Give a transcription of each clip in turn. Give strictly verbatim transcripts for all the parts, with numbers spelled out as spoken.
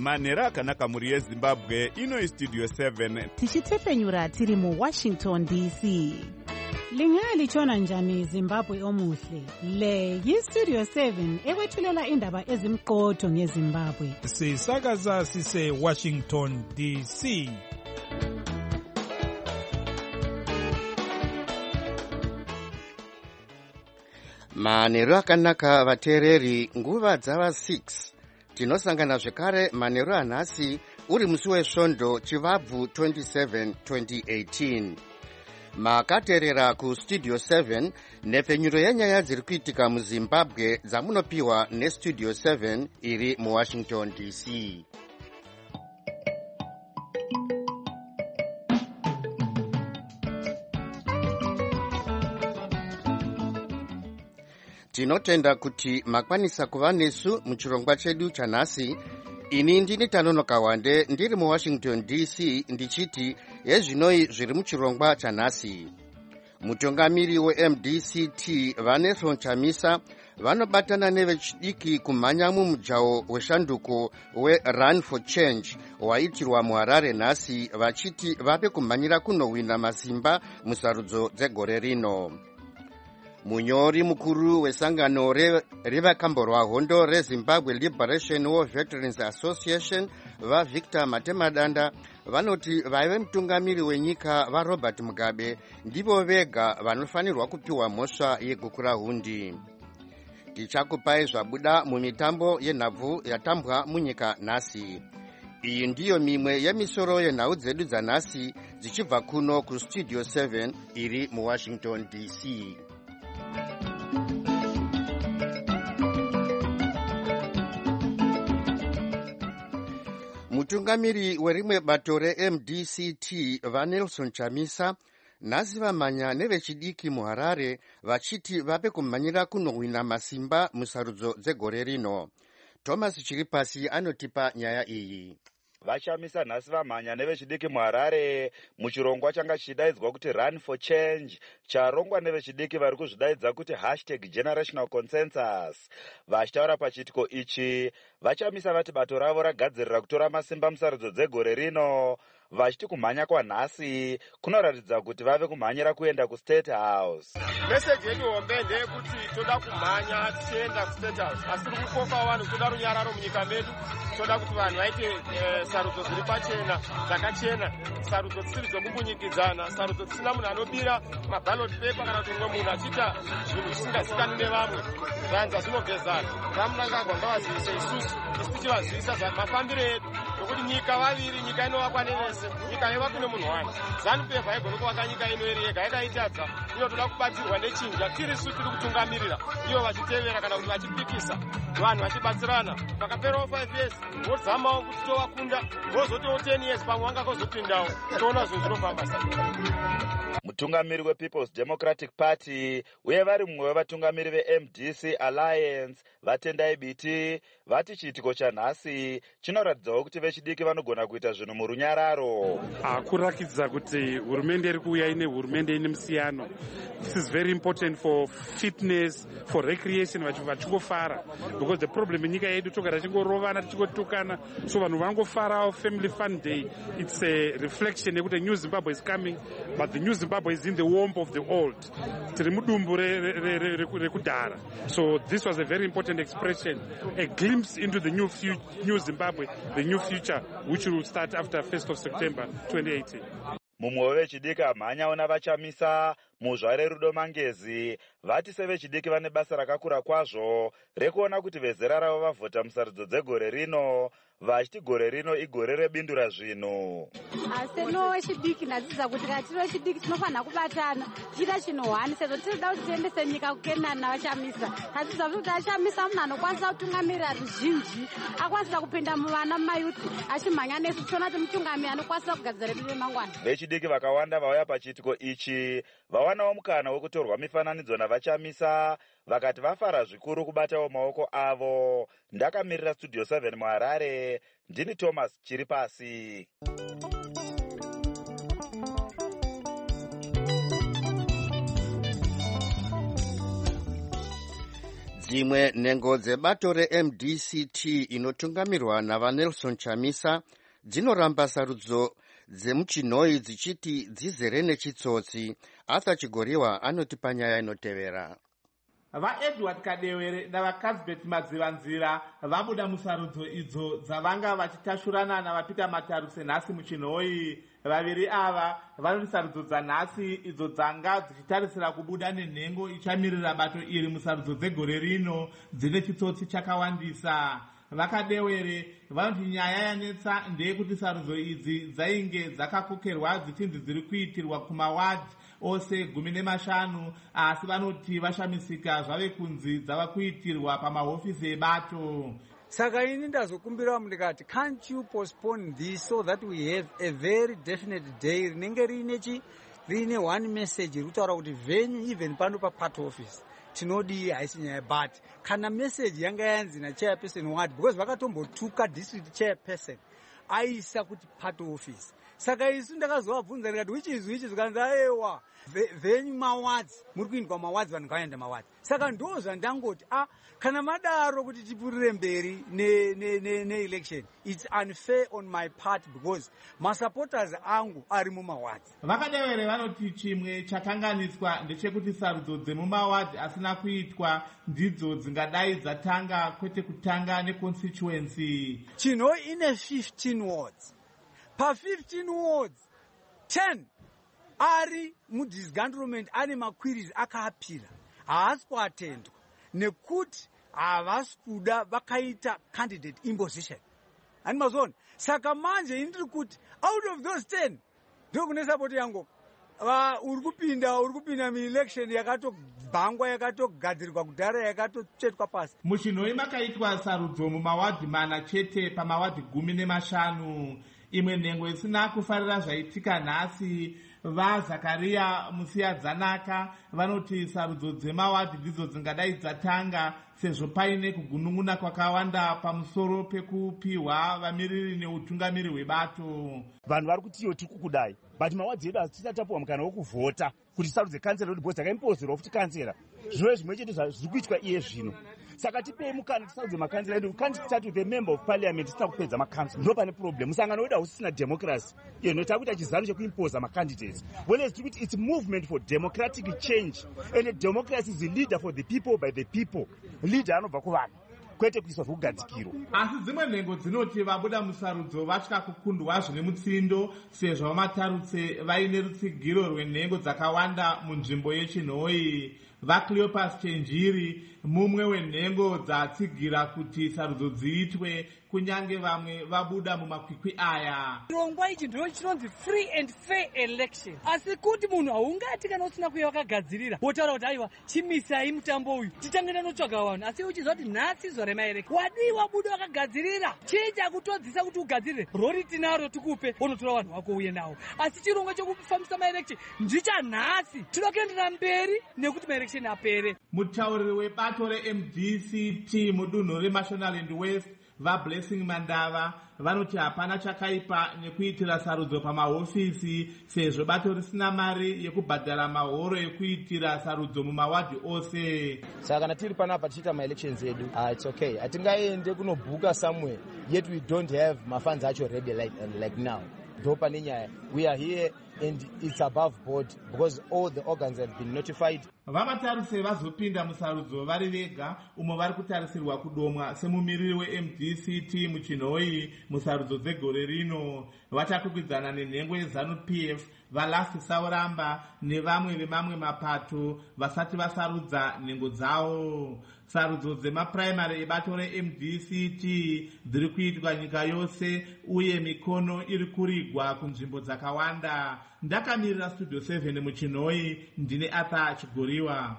manhero akanaka mhuri yezimbabwe. Ino istudio seven tichitefenyura tiri muwashington D C. Lingalitshona njani Zimbabwe omuhle? Le yistudio seven ekwethulela indaba ezimqotho ngeZimbabwe. Sisakaza sise Washington D C. Manhero akanaka vateereri, nguva dzava six. Tinosangana zvekare manhero anhasi uri musi wesvondo chivabvu twenty-seven twenty eighteen. Makateerera kustudio seven, nhepfenyuro yenyaya dziri kuitika muZimbabwe dzamunopiwa nestudio seven iri muWashington D C. Tinotenda kuti makwanisa kuva nesu muchirongwa chedu chanhasi. Ini ndini Tanonoka Wande ndiri muWashington D C ndichiti yezvinoi zviri muchirongwa chanhasi. Mutungamiri weM D C T Vanessa Chamisa vanobatana nevechidiki kumhanya mumujaho weshanduko weRun for Change waitirwa muHarare nhasi, vachiti vape kumhanyira kunowina masimba musarudzo dzegore rino. Munyori mukuru wesangano revakamborwa hondo reZimbabwe Liberation War Veterans Association vaVictor Matemadanda vanoti vaive mutungamiri wenyika vaRobert Mugabe ndivo vega vanofanirwa kupiwa mhosva yegukura hundi. Tichakupai zvabuda mumitambo yenhabvu yatambwa munyika nhasi. Iyi ndiyo mimwe yemisoro yenhau dzedu dzanhasi dzichibva kuno kustudio seven iri muWashington D C. Mutungamiri werimwe bato reM D C T Vanelson Chamisa nhasi vamhanya nevechidiki muHarare vachiti vape kumhanyira kunowina masimba musarudzo dzegore rino. Thomas Chiripasi anotipa nyaya iyi. Vachamisa nhasi vamhanya nevechidiki muHarare muchirongwa changa chichidaidzwa kuti Run for Change, charongwa nevechidiki vari kuzvidaidza kuti hashtag generational consensus. Vachitaura pachiitiko ichi, vachamisa vati bato ravo ragadzirira kutora masimba musarudzo dzegore rino, vachiti kumhanya kwanhasi kunoratidza kuti vave kumhanyira kuenda kuState House. Message yedu hombe ndeyekuti toda kumhanya tichienda kuState House, asi tiri kukoka vanhu toda runyararo munyika medu, toda kuti vanhu vaite e, sarudzo dziri pachena, dzakachena, sarudzo dzisiri dzokumbunyikidzana, sarudzo dzisina munhu anobira maballot paper kana kuti mumwe munhu achiita zvinhu zvisingazikanwi nevamwe. Zvanza zvinogezana, ramunangagwa ngavazivise isusu, isi tichivazivisa mafambiro edu, nokuti nyika vaviri, nyika inovakwa nevese, nyika yevakwa nemunhu wani. ZANU-P F haigona kuvaka nyika ino iri yega, yakaitadza. Iyo toda kubatsirwa nechinja, tiri su tiri kutungamirira, iyo vachitevera kana kuti vachipikisa, vanhu vachibatsirana. Pakaperawo five years, vozamawo kuti tovakunda, vozotiwo ten years pamwe vangakazopindawo, toona zvinhu zvinofamba sei. Mutungamiri wePeople's Democratic Party uye vari mumwe wevatungamiri veM D C Alliance Vatendai Biti vati chiitiko chanhasi chinoratidzawo kuti vechidiki vanogona kuita zvinhu murunyararo. Akurakidza kuti hurumende iri kuuya ine hurumende ine musiyano. This is very important for fitness, for recreation, vachingofara, because the problem in nyika yedu togara tichingorovana tichingotukana, so vanhu vangofarawo family fun day. It's a reflection yekuti new Zimbabwe is coming, but the new Zimbabwe is in the warmth of the old. Tiri mudumbu rekudhara. So this was a very important expression, a glimpse into the new future, new Zimbabwe, the new future, which will start after first of September twenty eighteen. Mumwe wevechidiki amhanyawo navachamisa muzvare Rudo Mangezi vati sevechidiki vane basa rakakura kwazvo rekuona kuti vezera ravo vavhota musarudzo dzegore rino, vachiti gore rino igore rebindura zvinhu. Asi no wechidiki ndadzidza kuti kana tiri wechidiki tinofanira kubatana tichita chinhu hwani, sezvo tinoda kuti tiendese nyika kukenani navachamisa. Tadzidza kuti achamisa munhu anokwanisa kutungamirira ruzhinji, akwanisa kupinda muvana mumayuthi achimhanya nesu, tichiona kuti mutungamiri anokwanisa kugadzira redu remangwana. Vechidiki vakawanda vauya pachiitiko ichi vawanawo mukana wekutorwa mifananidzo navachamisa, vakati vafara zvikuru kubatawo maoko avo. Ndakamirira studio seven muHarare, ndini Thomas Chiripasi. dzimwe nhengo dzebato reM D C T inotungamirwa navaNelson Chamisa dzinoramba sarudzo dzemuchinhoi dzichiti dzizere nechitsotsi. Arthur Chigoriwa anoti panyaya inotevera. VaEdward Kadewere navaCasbet Madzivanzira vabuda musarudzo idzo dzavanga vachitashurana navaPeter Mataruse nhasi muchinhoi. Vaviri ava vanoti sarudzo dzanhasi idzo dzanga dzichitarisira kubuda nenhengo ichamirira bato iri musarudzo dzegore rino dzine chitsotsi chakawandisa. VaKadewere vanoti nyaya yanetsa ndeyekuti sarudzo idzi dzainge dzakakokerwa dzichinzi dziri kuitirwa kumawadhi ose gumi nemashanu, asi vanoti vashamisika zvave kunzi dzava kuitirwa pamahofisi ebato. Saka ini ndazokumbira ndikati, can't you postpone this so that we have a very definite day rinenge rine chi rine one message rikutaura kuti venyu even pano papart office tinodi haisi nyaya, but kana message yanga yanzi nachairperson ward, because vakatombotuka district chairperson aisa kuti part office. Saka isu ndakazovabvunza ndikati which is which is kanzi aiwa venyu mawards muri kuindwa mawards vanhu ngavaenda mawards. Saka ndo zvandangoti ah kana madaro kuti tipurire mberi ne ne ne, ne election, it's unfair on my part because masupporters angu ari mumawards. VaKadewere vanoti chimwe chakanganiswa ndechekuti sarudzo dzemumawards asina kuitwa ndidzo dzingadai dzatanga kwete kutanga neconstituency. Chinhoi ine fifteen wards. Pa fifteen wards, ten ari mudisgandlement ane maqueries akaapira haasi kuatendwa nekuti havasi kuda vakaita candidate imposition. Ani mazona. Saka manje indiri kuti out of those ten ndokune support yangu va uri kupinda uri kupinda muelection yakatobhangwa yakatogadzirirwa kudhara yakatotsvetwa pasi. Muchinhoi makaitwa sarudzo mumawadhi mana chete pamawadhi gumi nemashanu. Imwe nhengo isina kufarira zvaitika nhasi, vaZakaria Musiyadzanaka vanoti sarudzo dzemawadhi ndidzo dzingadai dzatanga sezvo paine kugunun'una kwakawanda pamusoro pekupiwa vamiriri neutungamiri hwebato. Vanhu vari kuti iyo tiri kukudai, but mawadhi edu hatisati tapuwa mukana wokuvhota kuti sarudze kansera kuti bhozi dzakaimbozerwa futi kansera. Zvino zvimwe chete zviri kuitwa iye zvino. Saka tipei mukana tisarudze makansera edu. Can't start with a member of parliament tisina kupedza makansera. Ndo pane problem. Musangano wedu hausisina democracy. Iyo inoita kuti chizano chekuimposa macandidates. Whereas it's a movement for democratic change. And a democracy is a leader for the people by the people. Leader anobva kuvanhu. Kwete kuiswa zvokugadzikiro. Asi dzimwe nhengo dzinoti vabuda musarudzo vatya kukundwa zvine mutsindo sezvo vamatarutse vaine rutsigiro rwenhengo dzakawanda munzvimbo yechinhoi. VaCleopas Chenjiri mumwe wenhengo dzatsigira kuti sarudzo dziitwe kunyange vamwe vabuda mumakwikwi aya. Chirongwa ichi ndicho chinonzi free and fair election. Asi kuti munhu haungati kana usina kuya wakagadzirira wotaura kuti aiwa chimisai mutambo uyu tichangenda notsvaga vanhu, asi uchizwa kuti nhasi zuva remaelection wadiwa buda wakagadzirira. Chii chakutodzisa kuti ugadzirire? Rori tinaro tikupe unotora vanhu vako uye nawo. Asi chirongwa chokufambisa maelection ndichanhasi. Tinoda kuendera mberi nekuti maelection apere. Mutauriri webato reM D C T mudunhu reMashonaland West vaBlessing Mandava vanoti hapana chakaipa nekuitira sarudzo pamahofisi sezvo bato risina mari yekubhadhara mahoro ekuitira sarudzo mumawadhi ose. Saka kana tiri panapa tichiita maelections edu, ah, it's okay. Hatingaende kunobhuka somewhere yet we don't have mafunds acho ready like, like now. Dopa nenyaya. We are here and it's above board because all the organs have been notified. Vamataruse vazopinda musarudzo vari vega umo vari kutarisirwa kudomwa semumiriri weM D C T muchinhoi musarudzo dzegore rino. Vachakwikwidzana nenhengo yeZanu-P F, vaLasti Sauramba nevamwe vemamwe mapato vasati vasarudza nhengo dzavo. Sarudzo dzemapuraimari ebato reM D C T dziri kuitwa nyika yose uye mikono iri kurigwa kunzvimbo dzakawanda. Ndakamirira Studio seven muchinhoi, ndine Arthur Chigoriwa.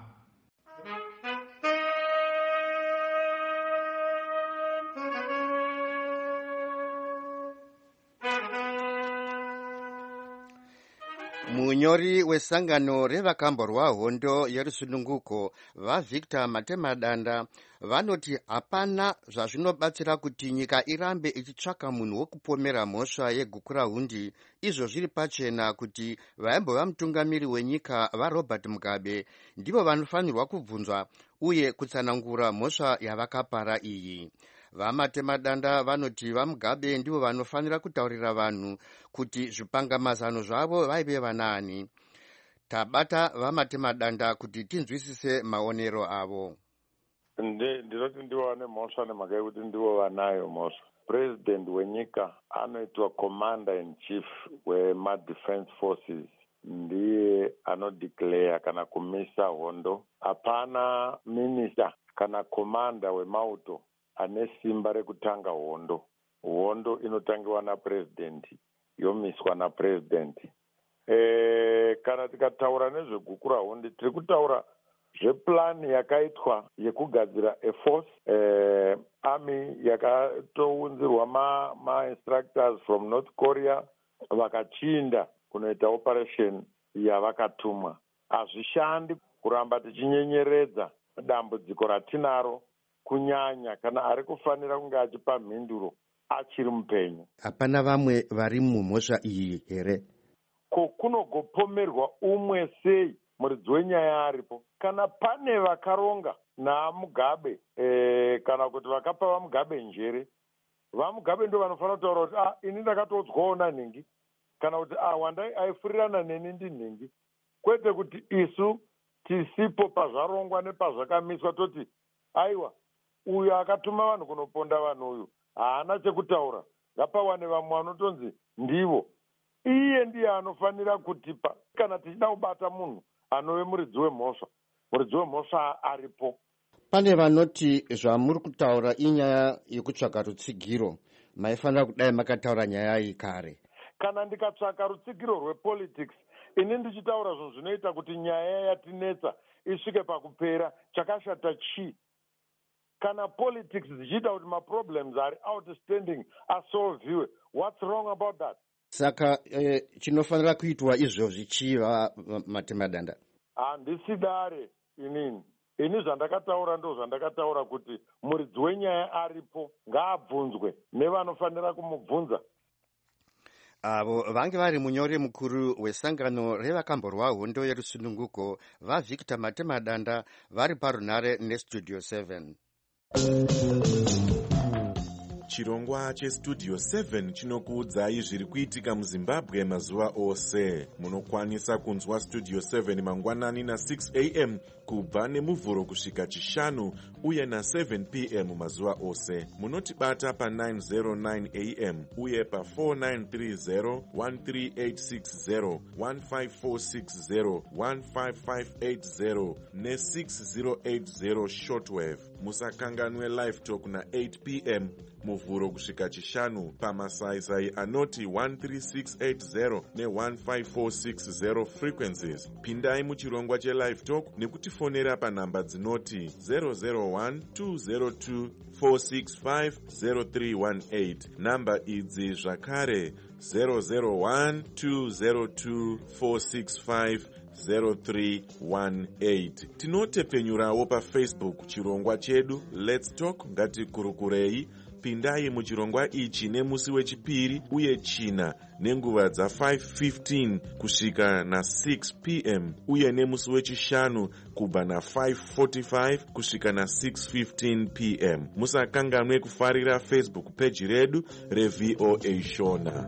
munyori wesangano revakamborwa hondo yerusununguko vaVictor Matemadanda vanoti hapana zvazvinobatsira kuti nyika irambe ichitsvaka munhu wokupomera mhosva yegukurahundi, izvo zviri pachena kuti vaimbova mutungamiri wenyika vaRobert Mugabe ndivo vanofanirwa kubvunzwa uye kutsanangura mhosva yavakapara iyi. VaMatemadanda vanoti vaMugabe ndivo vanofanira kutaurira vanhu kuti zvipangamazano zvavo vaive vanaani. Tabata vaMatemadanda kuti tinzwisise maonero avo. Ndinoti ndivo vane mhosva nemhaka yekuti ndivo vanayo mhosva. President wenyika anoitwa commander in chief wema-defense forces, ndiye anodeclare kana kumisa hondo. Hapana minister kana commander wemauto ane simba rekutanga hondo. Hondo inotangiwa napresident, yomiswa napresident. E, kana tikataura nezvegukurahundi tiri kutaura zveplani yakaitwa yekugadzira aforce, e, army yakatounzirwa ma, ma instructors from North Korea vakachinda kunoita operation yavakatumwa. Hazvishandi kuramba tichinyenyeredza dambudziko ratinaro, kunyanya kana ari kufanira kunge achipa mhinduro achiri mupenyu. Hapana vamwe vari mumhosva iyi here? Ko kunogopomerwa umwe sei muridzi wenyaya aripo? Kana pane vakaronga naMugabe e, kana kuti vakapa vaMugabe njere, vaMugabe ndo vanofanira kutaura kuti ah, ini ndakatodzwawo nanhingi, kana kuti ah, wandai aifurirana neni ndinhingi, kwete kuti isu tisipo pazvarongwa nepazvakamiswa toti aiwa uyu akatuma vanhu kunoponda vanhu uyu haana chekutaura, ngapawane vamwe vanotonzi ndivo. Iye ndiye anofanira kutipa kana tichida kubata munhu anove muridzi wemhosva. Muridzi wemhosva aripo. Pane vanoti zvamuri kutaura inyaya yekutsvaka rutsigiro, maifanira kudai makataura nyaya iyi kare. Kana ndikatsvaka rutsigiro rwepolitics, ini ndichitaura zvinhu zvinoita kuti nyaya yatinetsa isvike pakupera, chakashata chii? Kana politics zichida kuti maproblems ari outstanding asolviwe, what's wrong about that? Saka eh, chinofanira kuitwa izvozvi chiva Matemadanda? Handisidare inini. Ini zvandakataura ndo zvandakataura kuti muridzi wenyaya aripo, ngaabvunzwe nevanofanira kumubvunza. Avo vange vari munyori mukuru wesangano revakamborwa hondo yerusununguko vaVictor Matemadanda vari parunare nestudio seven. Chirongwa chestudio seven chinokuudzai zviri kuitika muZimbabwe mazuva ose. Munokwanisa kunzwa studio seven mangwanani na six a m kubva nemuvhuro kusvika chishanu uye na seven p m mazuva ose. Munotibata pa nine oh nine a m uye pa four nine three zero, one three eight six zero, one five four six zero, one five five eight zero ne six zero eight zero shortwave. Musakanganwe live talk na eight p m muvhuro kusvika chishanu pamasaisai anoti one three six eight zero ne one five four six zero frequencies. Pindai muchirongwa chelive talk nekutifonera panhamba dzinoti zero zero one two zero two four six five zero three one eight. Namba idzi zvakare zero zero one two zero two four six five zero three one eight. Tinotepenyurawo paFacebook chirongwa chedu Let's Talk Ngatikurukurei. Pindai muchirongwa ichi nemusi wechipiri uye china nenguva dza five fifteen kusvika na six p m uye nemusi wechishanu kubva na five forty-five kusvika na six fifteen p m. Musakanganwe kufarira Facebook page redu reV O A Shona.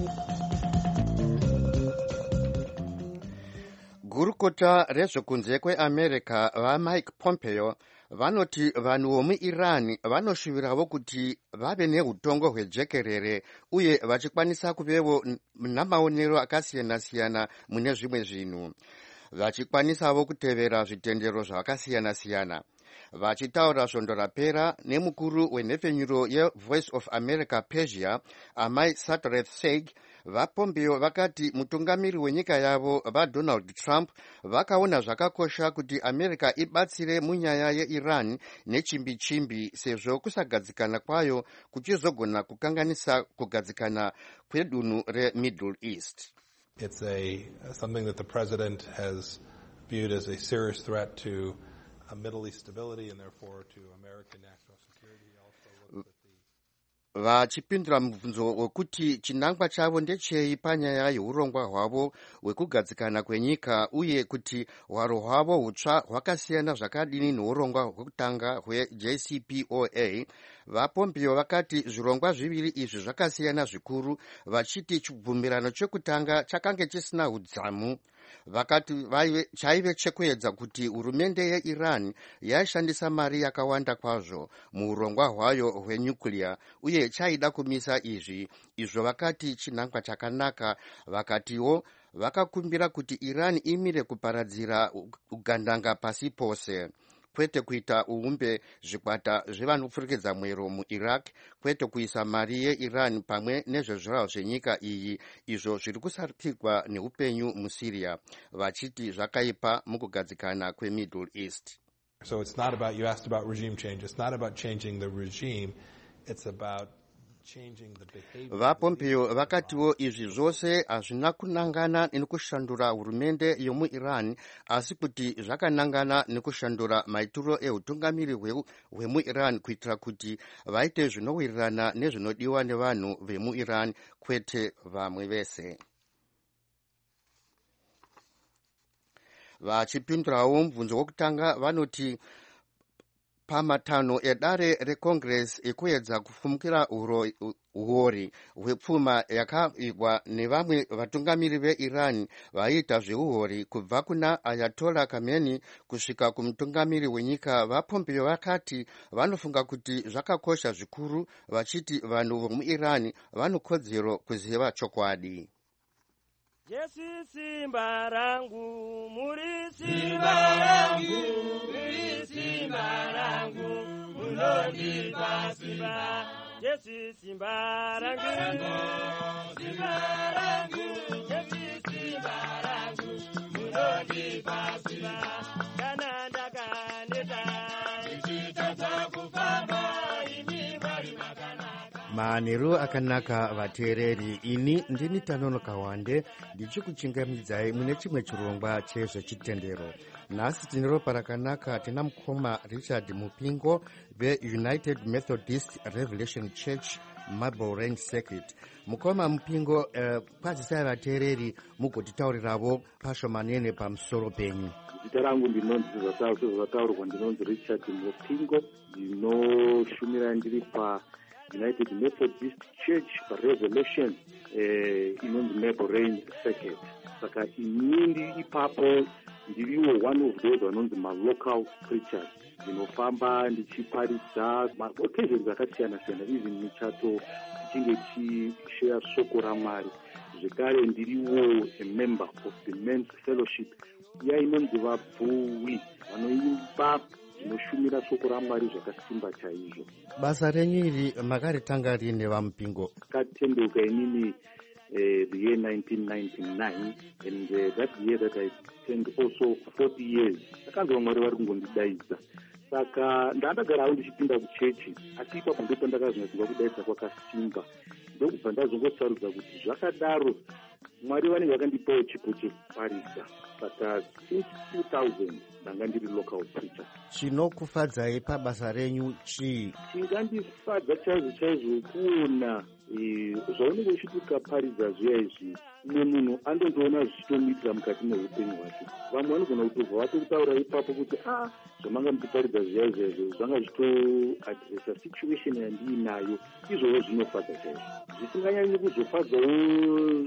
Gurukota rezvekunze kweAmerica vaMike Pompeo vanoti vanhu vomuIran vanoshuvirawo kuti vave neutongo hwejekerere uye vachikwanisa kuvevo namaonero akasiyana-siyana mune zvimwe zvinhu, vachikwanisawo kutevera zvitendero zvakasiyana-siyana. Vachitaura svondo rapera nemukuru wenhepfenyuro yeVoice of America Persia Amai Satreth Seg, vaPompeo vakati mutungamiri wenyika yavo vaDonald Trump vakaona zvakakosha kuti America ibatsire munyaya yeIran nechimbi-chimbi sezvo kusagadzikana kwayo kuchizogona kukanganisa kugadzikana kwedunhu reMiddle East. It's a something that the president has viewed as a serious threat to uh, Middle East stability and therefore to American national security. He also looked at vachipindura mubvunzo wekuti chinangwa chavo ndechei panyaya yeurongwa hwavo hwekugadzikana kwenyika uye kuti hwaro hwavo hutsva hwakasiyana zvakadini neurongwa hwekutanga hweJ C P O A. vaPompeo vakati zvirongwa zviviri izvi zvakasiyana zvikuru, vachiti chibvumirano chekutanga chakange chisina udzamu. vakati chaive chekuedza kuti hurumende yeIran yaishandisa mari yakawanda kwazvo muurongwa hwayo hwenyuclear uye chaida kumisa izvi. izvo vakati chinangwa chakanaka. vakatiwo vakakumbira kuti Iran imire kuparadzira ugandanga pasi pose, kwete kuita uumbe zvikwata zvevanopfurikidza mwero muIraq, kwete kuisa mari yeIran pamwe nezvezvirawo zvenyika iyi, izvo zviri kusarikirwa neupenyu muSyria, vachiti zvakaipa mukugadzikana kweMiddle East. So it's not about, you asked about regime change, it's not about changing the regime, it's about vaPompeo vakatiwo izvi zvose hazvina kunangana nekushandura hurumende yomuIran, asi kuti zvakanangana nekushandura maitiro eutungamiri hwemuIran kuitira kuti vaite zvinowirirana nezvinodiwa nevanhu vemuIran, kwete vamwe vese. Vachipindurawo mubvunzo wokutanga vanoti pamatanho edare reCongress ekuedza kufumukira uori hwepfuma yakaigwa nevamwe vatungamiri veIran vaiita zveuori kubva kuna Ayatollah Khamenei kusvika kumutungamiri wenyika, vaPompeo vakati vanofunga kuti zvakakosha zvikuru, vachiti vanhu vemuIran vanokodzero kuziva chokwadi. Jesu simba rangu, muri simba rangu, muri simba rangu, munondipa simba. Jesu simba rangu, simba rangu, Jesu simba rangu, munondipa simba. Kana ndakaneta, ichitata kufamba, imi vari makanaka. Manheru akanaka vateereri, ini ndini Tanono Kawande ndichikuchingamidzai mune chimwe chirongwa chezvechitendero. Nhasi tine ropa rakanaka, tina mukoma Richard Mupingo veUnited Methodist Revelation Church Marble Range Circuit. Mukoma Mupingo, uh, kwazisai vateereri mugotitaurirawo pashomanene pamusoro penyu. Zita rangu ndinonzi zvataurwa ndinonzi Richard Mupingo, ndinoshumira ndiri pa United Methodist Church Revelation eh, inonzi Marble Range Circuit. Saka inini ipapo ndiriwo one of those vanonzi ma-local preachers, ndinofamba ndichiparidza ma-occasions akasiyana-siyana, even michato tichinge tichishare shoko raMwari. Zvekare ndiriwo a member of the Men's Fellowship iya inonzi vabvuwi vanoimba zvinoshumira shoko raMwari zvakasimba chaizvo. Basa renyu iri makaritanga rini vaMupingo? Katendeuka inini uh, the year nineteen ninety-nine, and uh, that year that I spent also forty years. Sakanzwa Mwari vari kungondidaidza, saka ndandagarawo ndichipinda kuchechi, asi ipapo ndipo ndakazonzwa kudaidza kwakasimba. Ndokubva ndazongosarudza kuti zvakadaro Mwari vanenge vakandipawo chipo chekuparidza. Saka since two thousand ndanga ndiri local preacher. Chinokufadzai pabasa renyu chii? Chingandifadza chaizvo chaizvo kuona zvaunenge uchiti ukaparidza zviya izvi umwe munhu andondoona zvichitomuitira mukati meupenyu hwake. Vamwe vanogona kutobva vatokutaura ipapo kuti ah zvamanga muchiparidza zviya izvi zvanga zvitoadresa situation yandiinayo. Izvozvo zvinofadza chaizvo. Zvisinganyanyi kuzofadzawo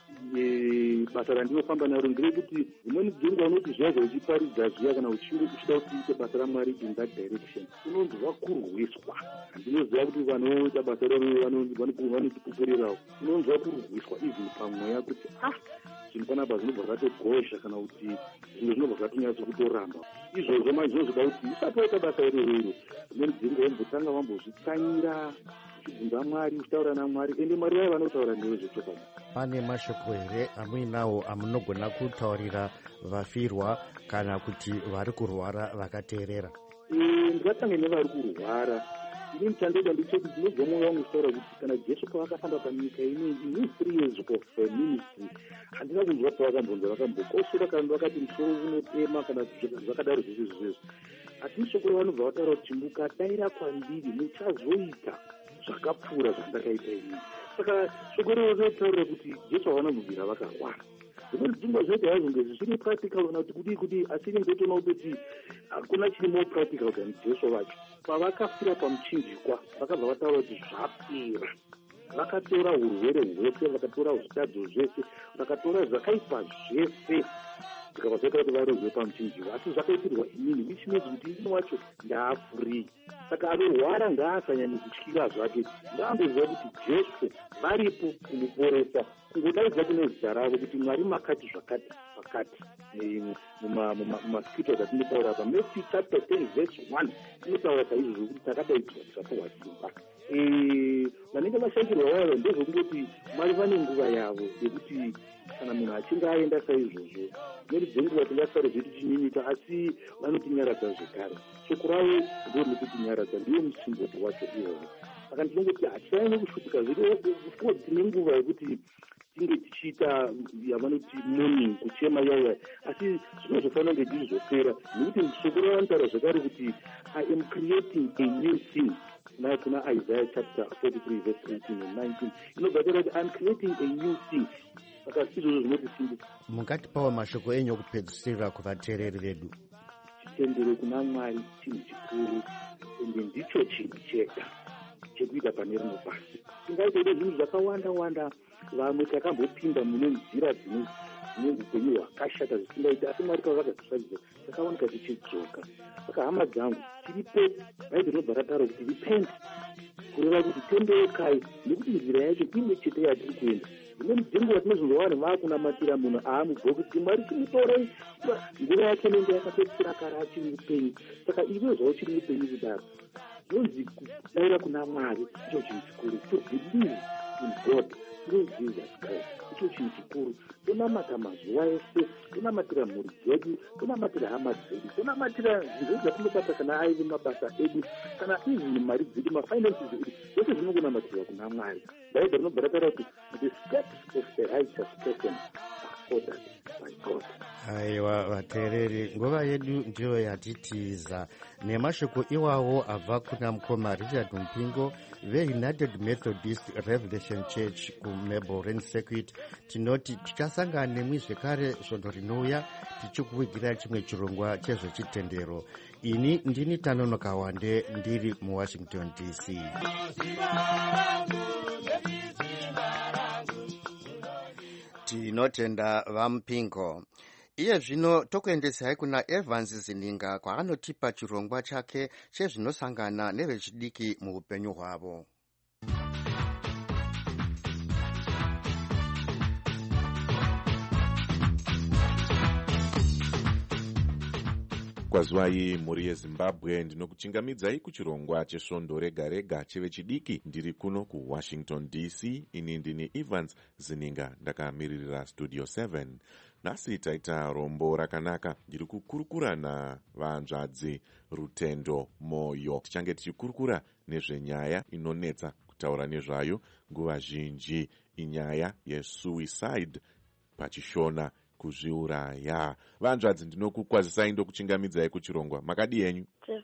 basa randinofamba naro nderekuti dzimweni dzenguva unoti zviya uchiparidza zviya kana uchinge uchida kuti uite basa raMwari in that direction unonzi wakurwiswa. Handinoziva kuti vanoita basa ravo vanotipupurirawo, unonzi wakurwiswa even pamweya kuti ah zvinhu panapa zvinobva zvatogozha kana kuti zvimwe zvinobva zvatonyatso kutoramba. Izvozvo manje zvinozoda kuti usati waita basa irorero dzimweni dzenguva wambotanga wambozvitsanyira uchibvunza Mwari, uchitaura naMwari, ende Mwari vaye vanotaura newe zvechokwadi. Pane mashoko here amuinawo amunogona kutaurira vafirwa kana kuti vari kurwara vakateerera? Ndingatanga nevari kurwara inini chandoda ndechekuti ndinobva mwoyo wangu kutaura kuti kana jesu pavakafamba panyika inei in three years of ministry handina kunzwa pavakambonza vakambokosora kana vakati musoro unotema kana zvakadaro zvese zvizvezvo asi musokoro vanobva vataura kuti mukadaira kwandiri muchazoita zvakapfuura zvandakaita inini saka sokoro rinotaurira kuti jesu havanamubvira vakarwara zvimweni dzimba zvoita hazvo zviri practical kana kuti kudii kudii asi ine ndotoona kuti hakuna chiri more practical than jesu vacho pavakafira pamuchinjikwa vakabva vataura kuti zvapera vakatora urwere hwese vakatora zvitadzo zvese vakatora zvakaipa zvese zvikabva zvaita kuti varozwe pamuchinjikwa asi zvakaitirwa inini which means kuti ini wacho ndaafree saka anorwara ngaasanyanya kutyira zvake ngaangoziva kuti jesu varipo kumuporesa kungodaidza kune zita ravo kuti mwari makati zvakati pakati mumascripture dzatinotaura pa Matthew chapter ten verse one inotaura saizvozvo kuti takadaidzwa tikapiwa simba vanenge vashaikirwa vavo ndezvokungoti mwari vane nguva yavo yekuti kana munhu achinge aenda saizvozvo dzimweni dzenguva tingasare zvedu chinyimika asi vanotinyaradza zvekare shoko ravo ndo rinokutinyaradza ndiwo musimboti wacho iwowo saka ndinongoti hatinyanye kushutika zvedu ofcourse tine nguva yekuti tinge tichiita yavanoti mourning kuchema yaya asi zvinozofanira kunge ndizvopera nekuti shoko ravanotaura zvakare kuti I am creating a new thing naye kuna Isaiah chapter forty-three verse eighteen and nineteen inobva taura kuti I am creating a new thing saka sizvozvo zvinoti simbi mungatipawo mashoko enyu okupedzisira kuvateereri vedu. Chitendero kuna Mwari chinhu chikuru ende ndicho chinhu chega chekuita pane rino pasi tingaita zvinhu zvakawanda wanda vamwe takambopinda mune nzira dzine upenyu hwakashata zvisingaita asi Mwari pavakazvisvadzisa takaoneka tichidzoka saka hama dzangu tiripo bhaibheri rinobva rataura kuti repent kureva kuti tendeukai nekuti nzira yacho imwe chete yatiri kuenda dzimweni dzenguva tinozonzwa vanhu vaakunamatira munhu aamubva kuti Mwari chimutorei nguva yake nenge yakapedzisira kare achiri upenyu saka iwe zvavo chiri upenyu kudaro zvinonzi kudaira kuna Mwari icho chinhu chikuru to believe in God through Jesus Christ icho chinhu chikuru tonamata mazuva ese tonamatira mhuri dzedu tonamatira hama dzedu tonamatira zvinhu zvatinobata kana aive mabasa edu kana izvi mari dzedu mafinances edu zvese zvinongonamatirwa kuna Mwari bhaibheri rinobva rataura kuti the steps of the righteous person are ordered by God. Aiwa vateereri, nguva yedu ndiyo yatitiza nemashoko iwawo abva kuna mukoma Richard Mpingo veUnited Methodist Revelation Church kuMelbourne Circuit. Tinoti tichasangana nemwi zvekare svondo rinouya tichikuvigira chimwe chirongwa chezvechitendero. Ini ndini Tanonoka Wande ndiri muWashington D C. Tinotenda vaMupingo. Iye zvino tokuendesai kuna Evans Zininga kwaanotipa chirongwa chake chezvinosangana nevechidiki muupenyu hwavo. Kwazwai mhuri yeZimbabwe, ndinokuchingamidzai kuchirongwa chesvondo rega rega chevechidiki ndiri kuno kuWashington D C. Ini ndini Evans Zininga ndakamiririra studio seven. Nhasi taita rombo rakanaka, ndiri kukurukura navanzvadzi Rutendo Moyo. Tichange tichikurukura nezvenyaya inonetsa kutaura nezvayo nguva zhinji, inyaya yesuicide pachishona kuzviuraya. Vanzvadzi, ndinokukwazisai ndokuchingamidzai kuchirongwa. Makadi yenyu?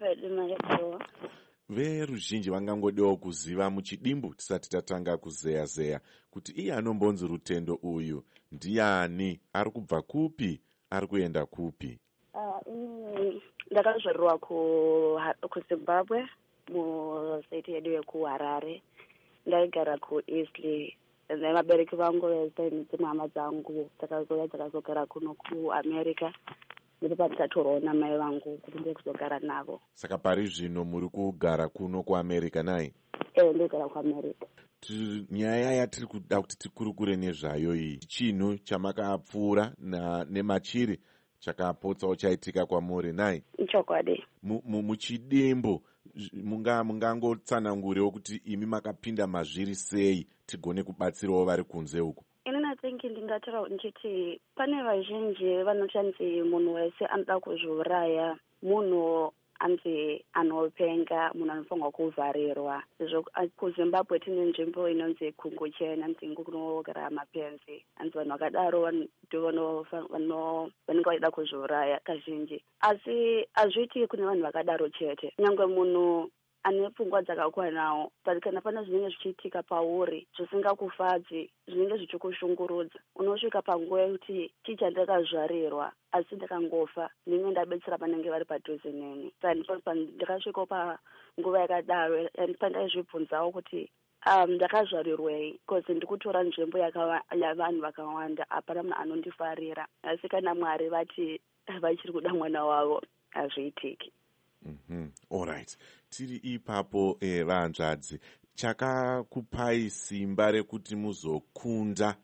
Veruzhinji vangangodiwo kuziva muchidimbu tisati tatanga kuzeya zeya kuti iye anombonzi Rutendo uyu ndiani, ari kubva kupi, ari kuenda kupi? Uh, ndakazvarwa kuZimbabwe musaiti yedu yekuHarare. Ndaigara kuEastleigh. Vabereki vangu vese nedzimwe hama dzangu dzakazouya dzakazogara kuno kuAmerica. Ndipo patitatorwawo namai vangu kuti ndiye kuzogara navo. Saka pari zvino muri kugara kuno kuAmerica nai? Eh, ndogara kuAmerica. Nyaya yatiri kuda kuti tikurukure nezvayo iyi, chinhu chamakapfuura nemachiri chakapotsawo chaitika kwamuri nai? Chokwadi. Muchidimbu mungangotsanangurewo kuti imi makapinda mazviri sei tigone kubatsirawo vari kunze uko? Inini nathingi ndingataura ndichiti pane vazhinji vanoti munhu wese anoda kuzviuraya, munhu anzi anopenga munhu anofanirwa kuvharirwa. Izvo kuzimbabwe tine nzvimbo inonzi kungu chena nzingu kunogara mapenzi, anzi vanhu vakadaro ndo vanenge vaida kuzviuraya kazhinji. Asi hazviiti kune vanhu vakadaro chete, nyangwe munhu ane pfungwa dzakakwanawo, but kana pane zvinenge zvichiitika pauri zvisingakufadzi, zvinenge zvichikushungurudza, unosvika panguva yekuti chii chandakazvarirwa asi ndakangofa, ndinge ndabetsera panenge vari padhuze neni. Saka ndakasvikawo panguva yakadaro pandaizvibvunzawo kuti um ndakazvarirwei, because ndikutora nzvimbo yavanhu vakawanda, hapana munhu anondifarira. Asi kana Mwari vati vachiri kuda mwana wavo, hazviitiki. Mm-hmm. All right. Tiri ipapo eh, vanzvadzi, chakakupai simba rekuti muzokunda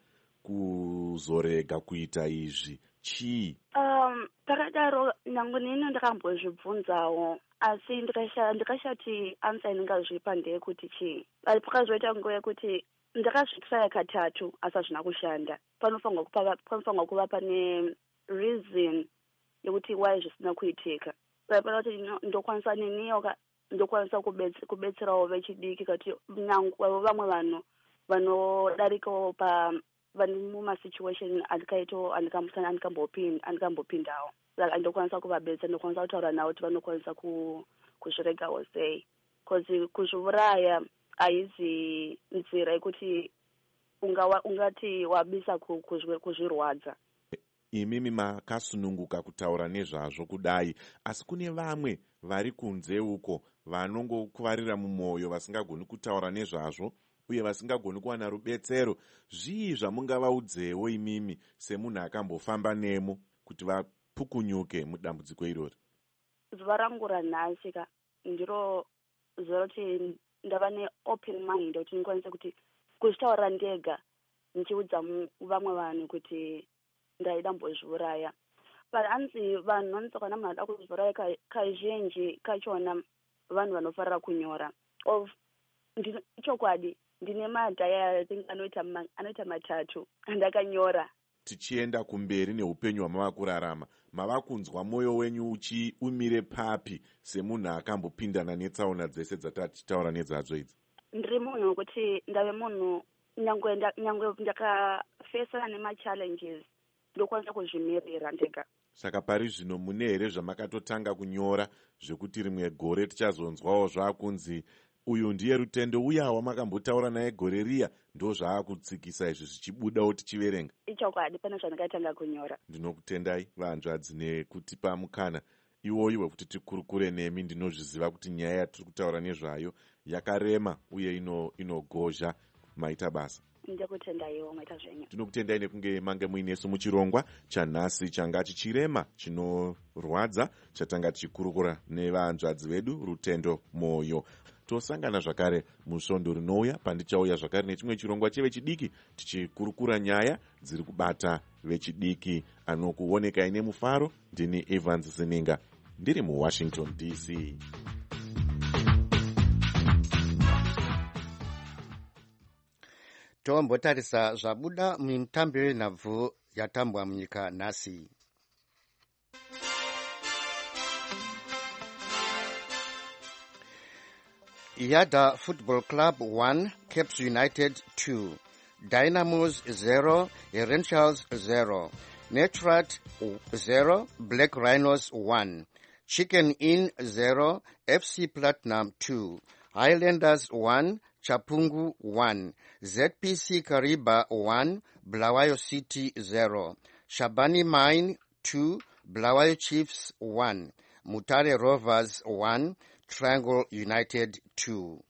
kuzorega kuita izvi chii? Um, takadaro nyange nini ndakambozvibvunzawo, asi ndikashati ansa indingazvipa ndeyekuti chii. Asi pakazoita nguva yekuti ndakazvitraya katatu asi hazvina kushanda. Panofanirwa kuva pane reason yekuti why zvisina kuitika. Paipa kuti ndokwanisa neniyo ndokwanisa kubetserawo vechidiki kuti nyangwe vamwe vanhu vanodarikawo pa vane mumasituation andikaito andikambopindawo. Saka ndokwanisa kuvabetsera, ndokwanisa kutaura navo kuti vanokwanisa kuzviregawo sei. Because kuzviuraya haizi nzira yekuti ungati wabisa kuzvirwadza. Imimi makasununguka kutaura nezvazvo kudai, asi kune vamwe vari kunze uko vanongokuvarira mumwoyo, vasingagoni kutaura nezvazvo uye vasingagoni kuwana rubetsero. Zvii zvamungavaudzewo imimi semunhu akambofamba nemo kuti vapukunyuke mudambudziko irori? Zuva rangu ranhasi ndiro zuva roti ndava ne-open mind kuti ndikwanise kuti kuzvitaura ndega ndichiudza vamwe vanhu kuti ndaida mbozviuraya. But anzi vanhu vanotsvaka munhu ada kuzviuraya kazhinji kachona vanhu vanofarira kunyora. Of chokwadi ndine madhaya anoita matatu andakanyora. Tichienda kumberi neupenyu hwamava kurarama, mava kunzwa mwoyo wenyu uchiumire papi semunhu akambopindana netsaona dzese dzatataura nedzadzo idzi? Ndiri munhu wekuti ndave munhu nyangwe ndakafesana nema-challenges ndokwanisa kuzvimirira ndega. Saka pari zvino mune here zvamakatotanga kunyora zvekuti rimwe gore tichazonzwawo zvakunzi uyu ndiye Rutendo uya wamakambotaura naye gore riya, ndo zvaakutsikisa izvi zvichibudawo tichiverenga? Ichokwadi, pane zvandakatanga kunyora. Ndinokutendai vanzvadzi nekutipa mukana iwoyi wekuti tikurukure nemi. Ndinozviziva kuti nyaya yatiri kutaura nezvayo yakarema uye inogozha ino maita basa. Ndakutendaiwo maita zvenyu. Tinokutendai nekunge mange muinesu muchirongwa chanhasi changa chichirema chinorwadza, chatanga tichikurukura nevanzvadzi vedu Rutendo Moyo. Tosangana zvakare musvondo rinouya pandichauya zvakare nechimwe chirongwa chevechidiki tichikurukura nyaya dziri kubata vechidiki. Anokuonekai nemufaro ndini Evans Sininga ndiri muWashington D C. Tombotarisa zvabuda mumitambo yenhabvu yatambwa munyika nhasi. Yada Football Club one, Caps United two, Dynamos zero, Herentials zero, Netrat zero, Black Rhinos one, Chicken Inn zero, F C Platinum two, Highlanders one, Chapungu one, Z P C Kariba one, Bulawayo City zero, Shabani Mine two, Bulawayo Chiefs one, Mutare Rovers one, Triangle United two.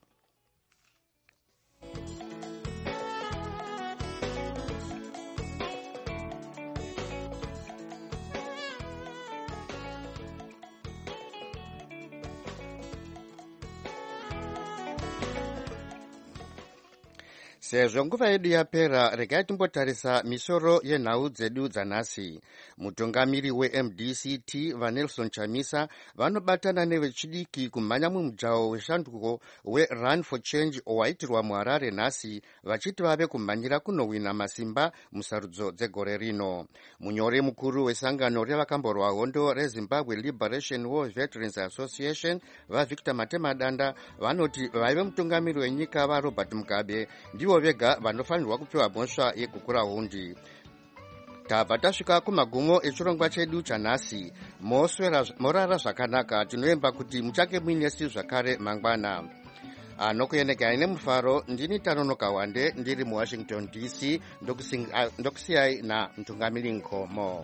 sezvo nguva yedu yapera regai timbotarisa misoro yenhau dzedu dzanhasi. Mutungamiri we-M D C T vaNelson Chamisa vanobatana nevechidiki kumhanya mumujaho weshanduko we-Run for Change waitirwa muHarare nhasi, vachiti vave kumhanyira kunowina masimba musarudzo dzegore rino. Munyori mukuru wesangano revakamborwa hondo reZimbabwe Liberation War Veterans Association vaVictor Matemadanda vanoti vaive mutungamiri wenyika vaRobert Mugabe ndivo vega vanofanirwa kupiwa mhosva yegukura hundi. Tabva tasvika kumagumo echirongwa chedu chanhasi. Morara zvakanaka, tinoemba kuti muchake muinesi zvakare mangwana. Anokuyenekai nemufaro, ndini Tanonoka Wande ndiri muWashington D C, ndokusiyai na mtungamiri Nkomo.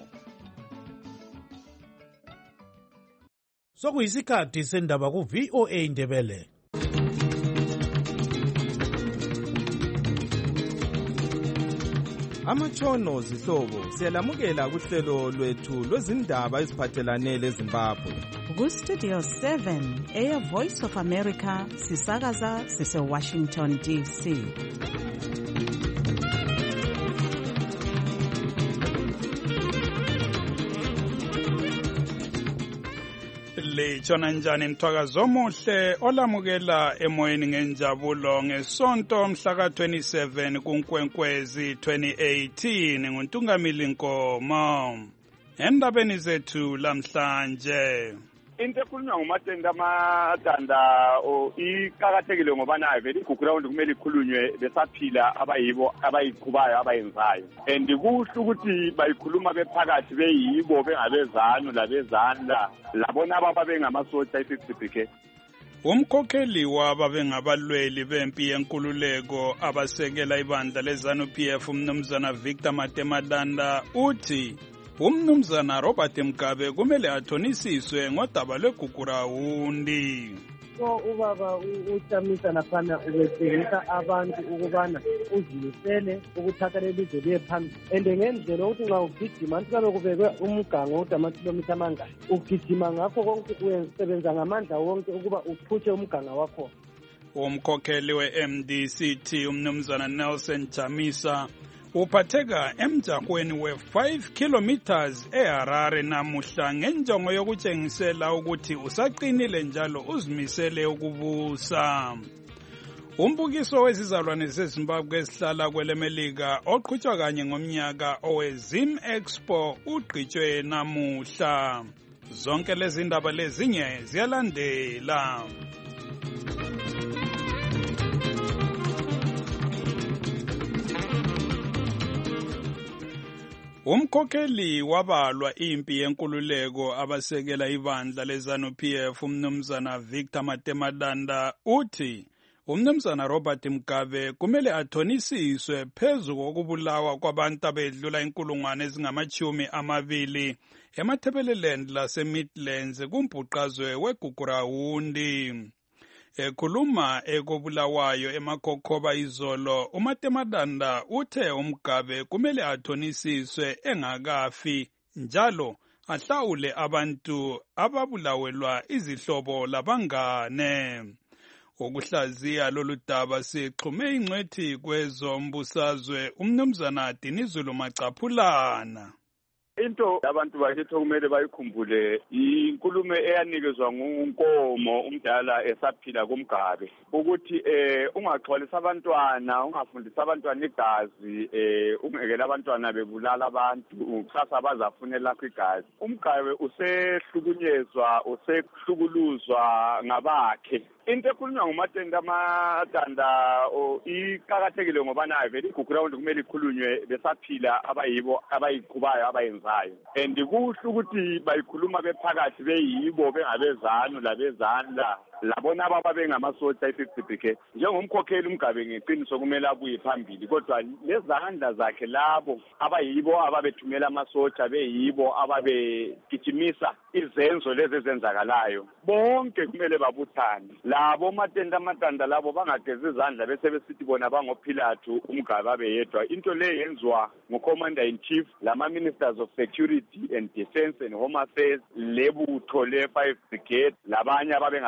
Sokuyisikhathi sendaba ku-V O A Ndebele. Amatshono zihlobo siyalamukela kuhlelo lwethu lwezindaba eziphathelane leZimbabwe. Ku-Studio seven eya Voice of America sisakaza sise-Washington D C. Litshona njani mthwakazi omuhle olamukela emoyeni ngenjabulo ngesonto mhla ka twenty-seven kuNkwenkwezi twenty eighteen nguNtungamili Nkomo. Endabeni zethu lamhlanje into ekhulunywa ngumatenda amadanda iqakathekile ngoba nayo vele igugura ukuthi kumele ikhulunywe besaphila abayibo abayiqubayo abayenzayo, and kuhle ukuthi bayikhuluma bephakathi beyibo bengabezanu labezandla labona ababa bengamasotsha i-sixty. Umkhokheli waba bengabalweli bempi yenkululeko abasekela ibandla leZANU P F umnumzana Victor Matemadanda uthi umnumzana Robert Mugabe kumele athonisiswe ngodaba lwegugura hundi. So ubaba uChamisa laphana ubetshengisa abantu ukubana uzimisele ukuthatha lelizwe liye phambili, and ngendlela ukuthi nxa ugijima anti kabe kubekwe umgango ukuthi amakhilomitha amangaki ugijima ngakho konke usebenza ngamandla wonke ukuba uphutshe umganga wakho. Umkhokheli we-M D C T umnumzana Nelson Chamisa uphatheka emjahweni we-five kilometers eHarare namuhla ngenjongo yokutshengisela ukuthi usaqinile njalo uzimisele ukubusa. Umbukiso wezizalwane zeZimbabwe esihlala kwelemelika oqhutshwa kanye ngomnyaka owe-Zim Expo ugqitshwe namuhla. Zonke lezi ndaba lezinye ziyalandela. Umkhokheli wabalwa impi yenkululeko abasekela ibandla leZANU P F umnumzana Victor Matemadanda uthi umnumzana Robert Mugabe kumele athonisiswe phezu kokubulawa kwabantu abedlula inkulungwane ezingamachumi amabili eMatabeleland laseMidlands kumbhuqazwe wegugura hundi. Ekhuluma ekobulawayo eMakhokhoba izolo, uMatemadanda uthe uMugabe kumele athonisiswe engakafi njalo ahlawule abantu ababulawelwa izihlobo labangane. Ukuhlaziya lolu daba sixhume ingcwethi kwezombusazwe umnumzana Dinizulu Macaphulana. Into abantu bakithi kumele bayikhumbule inkulumo eyanikezwa nguNkomo umdala esaphila kuMgabe ukuthi eh ungaxolisa abantwana, ungafundisa abantwana igazi, eh ungekela abantwana bebulala abantu kusasa bazafunela lakho igazi. uMgabe usehlukunyezwa, usehlukuluzwa ngabakhe. Into ekhulunywa ngumatenda amadanda iqakathekile ngoba nayo vele igugura ukuthi kumele ikhulunywe besaphila abayibo abayiqubayo abayenzayo, and kuhle ukuthi bayikhuluma bephakathi beyibo bengabezanu labezandla labona ababa bengamasotsha i-sixty. Njengomkhokheli uMgabe ngeqiniso kumele abuye phambili, kodwa lezandla zakhe labo abayibo ababethumela amasotsha beyibo ababegijimisa izenzo lezi ezenzakalayo bonke kumele babuthane. Labo matenda amadanda labo bangageza izandla bese besithi bona bangoPhilathu uMgabe abeyedwa. Into le yenziwa nguCommander in Chief lama Ministers of Security and Defense and Home Affairs lebutho le five brigade labanye ababengabaculi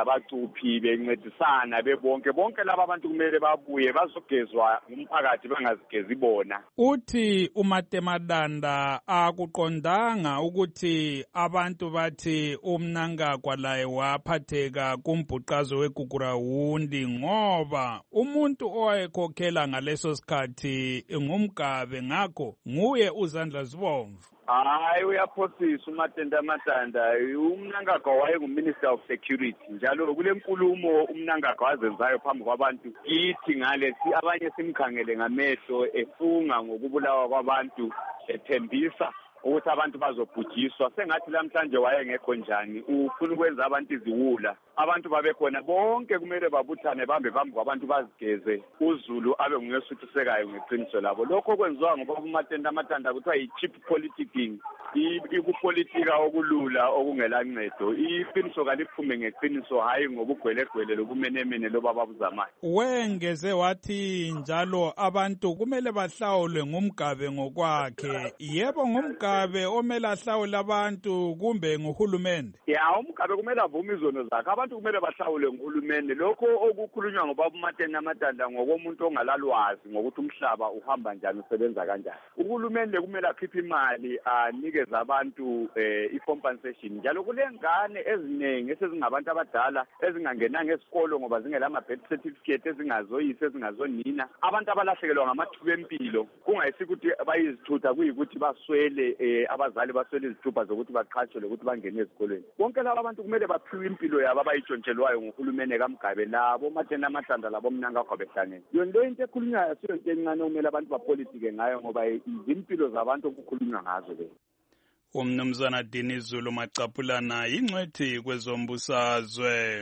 kuphi bencedisana bebonke bonke laba abantu kumele babuye bazogezwa umphakathi bangazigezi bona. Uthi uMatemadanda akuqondanga ukuthi abantu bathi uMnangagwa laye waphatheka kumbhuqazo weGugurawundi ngoba umuntu owayekhokhela ngaleso sikhathi ngumgabe ngakho nguye uZandla Zibomvu. Hayi uyaphosisa uMatemadanda. uMnangagwa wayenguminister of security njalo kule nkulumo uMnangagwa azenzayo phambi kwabantu kithi ngale abanye simkhangele ngamehlo efunga ngokubulawa kwabantu ethembisa ukuthi abantu bazobhujiswa. Sengathi lamhlanje wayengekho njani ufuna ukwenza abantu iziwula. Abantu babekhona bonke kumele babuthane bambe phambi kwabantu bazigeze uZulu abe nguyesuthisekayo ngeqiniso labo. Lokho kwenziwa ngoba uMatemadanda kuthiwa yi-cheap politicking, ikupolitika okulula okungela ncedo. Iqiniso kaliphume ngeqiniso hayi ngobugwelegwele lobumenemene loba babuzamayo. Wengeze wathi njalo abantu kumele bahlawulwe ngumgabe ngokwakhe. Yebo ngumgabe omele ahlawule abantu kumbe nguhulumende? Ya umgabe kumele avume izono zakhe. Abantu kumele bahlawule nguhulumende. Lokho okukhulunywa ngoba uMatemadanda ngokomuntu ongalalwazi ngokuthi umhlaba uhamba njani usebenza kanjani. Uhulumende kumele akhiphe imali anikeze abantu eh, i-compensation. Njalo kulengane eziningi esezingabantu abadala ezingangenanga esikolo ngoba zingela birth certificate, ezingazoyise ezingazonina. Abantu abalahlekelwa ngamathuba empilo kungayisi ukuthi bayizithutha kuyikuthi baswele eh, abazali baswele izithupha zokuthi baqhatshwe ukuthi bangene ezikolweni. Bonke laba abantu kumele baphiwe impilo yabo abayitshontshelwayo nguhulumende kaMgabe labo Matemadanda labo Mnangagwa behlangene. Yona le into ekhulunywayo asiyo into encane okumele abantu bapolitike ngayo ngoba izimpilo zabantu okukhulunywa ngazo le. Umnumzana Dini Zulu Macaphulana yingcwethi kwezombusazwe.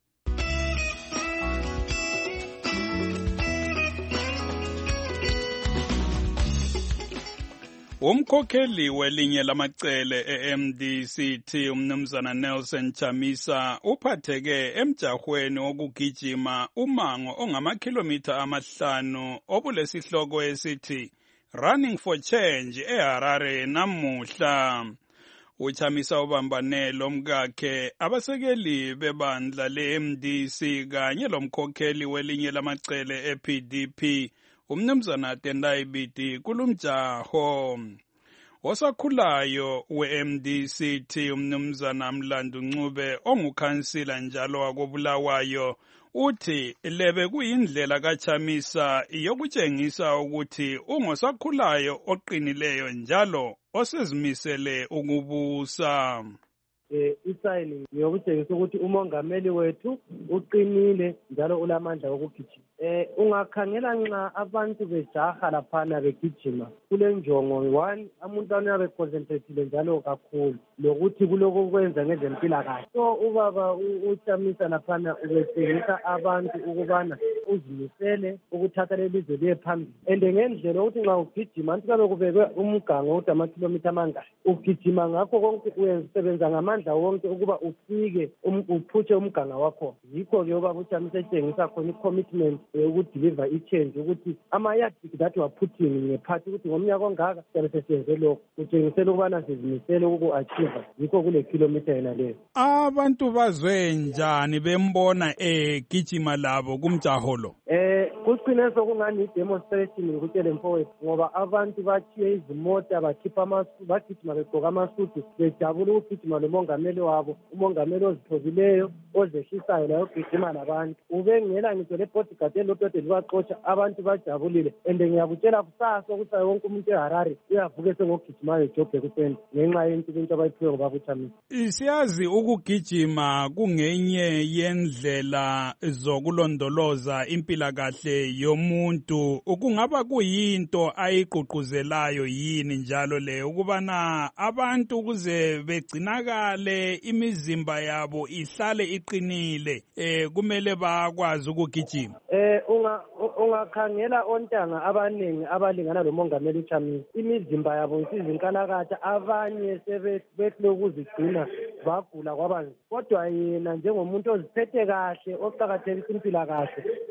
Umkhokheli welinye lamacele e-M D C T umnumzana Nelson Chamisa uphatheke emjahweni wokugijima umango ongamakhilomitha amahlanu obulesihloko esithi Running for Change eHarare namuhla. Uchamisa ubambane lomkakhe abasekeli bebandla le-M D C kanye lomkhokheli welinye lamacele e-P D P umnumzana Tendai Biti kulumjaho. Osakhulayo we-M D C T umnumzana Mlandu Ncube ongukhansila njalo wakobulawayo uthi lebe kuyindlela kaChamisa yokutshengisa ukuthi ungosakhulayo oqinileyo njalo osezimisele ukubusa. eh isayini ngiyokutshengisa ukuthi umongameli wethu uqinile njalo ulamandla okugijima. eh ungakhangela nxa abantu bejaha laphana begijima kule njongo one umuntu anabe concentrated njalo kakhulu lokuthi kuloko kwenza ngezempilakahle. So ubaba uChamisa laphana ubetshengisa abantu ukubana uzimisele ukuthatha lelizwe liye phambili and ngendlela ukuthi nxa ugijima anti kabe kubekwe umgango ukuthi amakhilomitha amangaki ugijima ngakho konke usebenza ngamandla wonke ukuba ufike uphutshe umganga wakho. Yikho-ke ubaba uChamisa etshengisa khona i-commitment ukudeliver i-change ukuthi ama-yardstick that were putting ngephathi ukuthi ngomnyaka ongaka siyabe sesenze lokho kutshengisela ukubana sizimisele uku-achieve yikho kule kilomitha yena leyo. Abantu bazwe njani bembona egijima labo kumjaho lo? Eh kucine sokungani i-demonstration ngikutshele mfowethu ngoba abantu bathiye izimota bakhipha amasudu bagijima begqoka amasudu bejabula ukugijima lomongameli wabo umongameli ozithobileyo ozehlisayo layo ogijima labantu ubengela ngitsho le-bodyguard elodode libaxotsha abantu bajabulile and ngiyakutshela kusasa ukuthi wonke umuntu eHarare uyavuka sengogijimayo ejobhe kusenta ngenxa yento abayiphiwe ngoba uChamisa. Siyazi ukugijima kungenye yendlela zokulondoloza impilakahle yomuntu. Kungaba kuyinto ayigqugquzelayo yini njalo le ukubana abantu ukuze begcinakale imizimba yabo ihlale iqinile eh kumele bakwazi ukugijima? Eh unga ungakhangela ontanga abaningi abalingana lomongameli uChamisa imizimba yabo isizinkalakatha abanye sebekuzigcina bagula kwabanzi kodwa yena njengomuntu oziphethe kahle oqhakathekisa impilakahle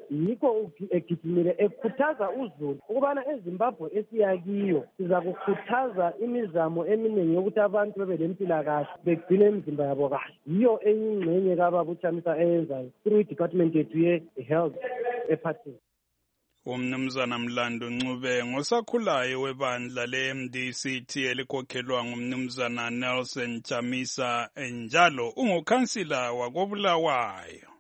yikho egijimile ekhuthaza uzulu ukubana eZimbabwe esiyakiyo siza kukhuthaza imizamo eminingi yokuthi abantu bebe lempilakahle begcine imizimba yabo kahle. Yiyo eyingxenye kababa uChamisa eyenzayo through i-department yethu ye-health ephathini. Umnumzana Mlando Ncube ngosakhulayo webandla le-M D C T elikhokhelwa ngumnumzana Nelson Chamisa, njalo ungukhansila wakobulawayo.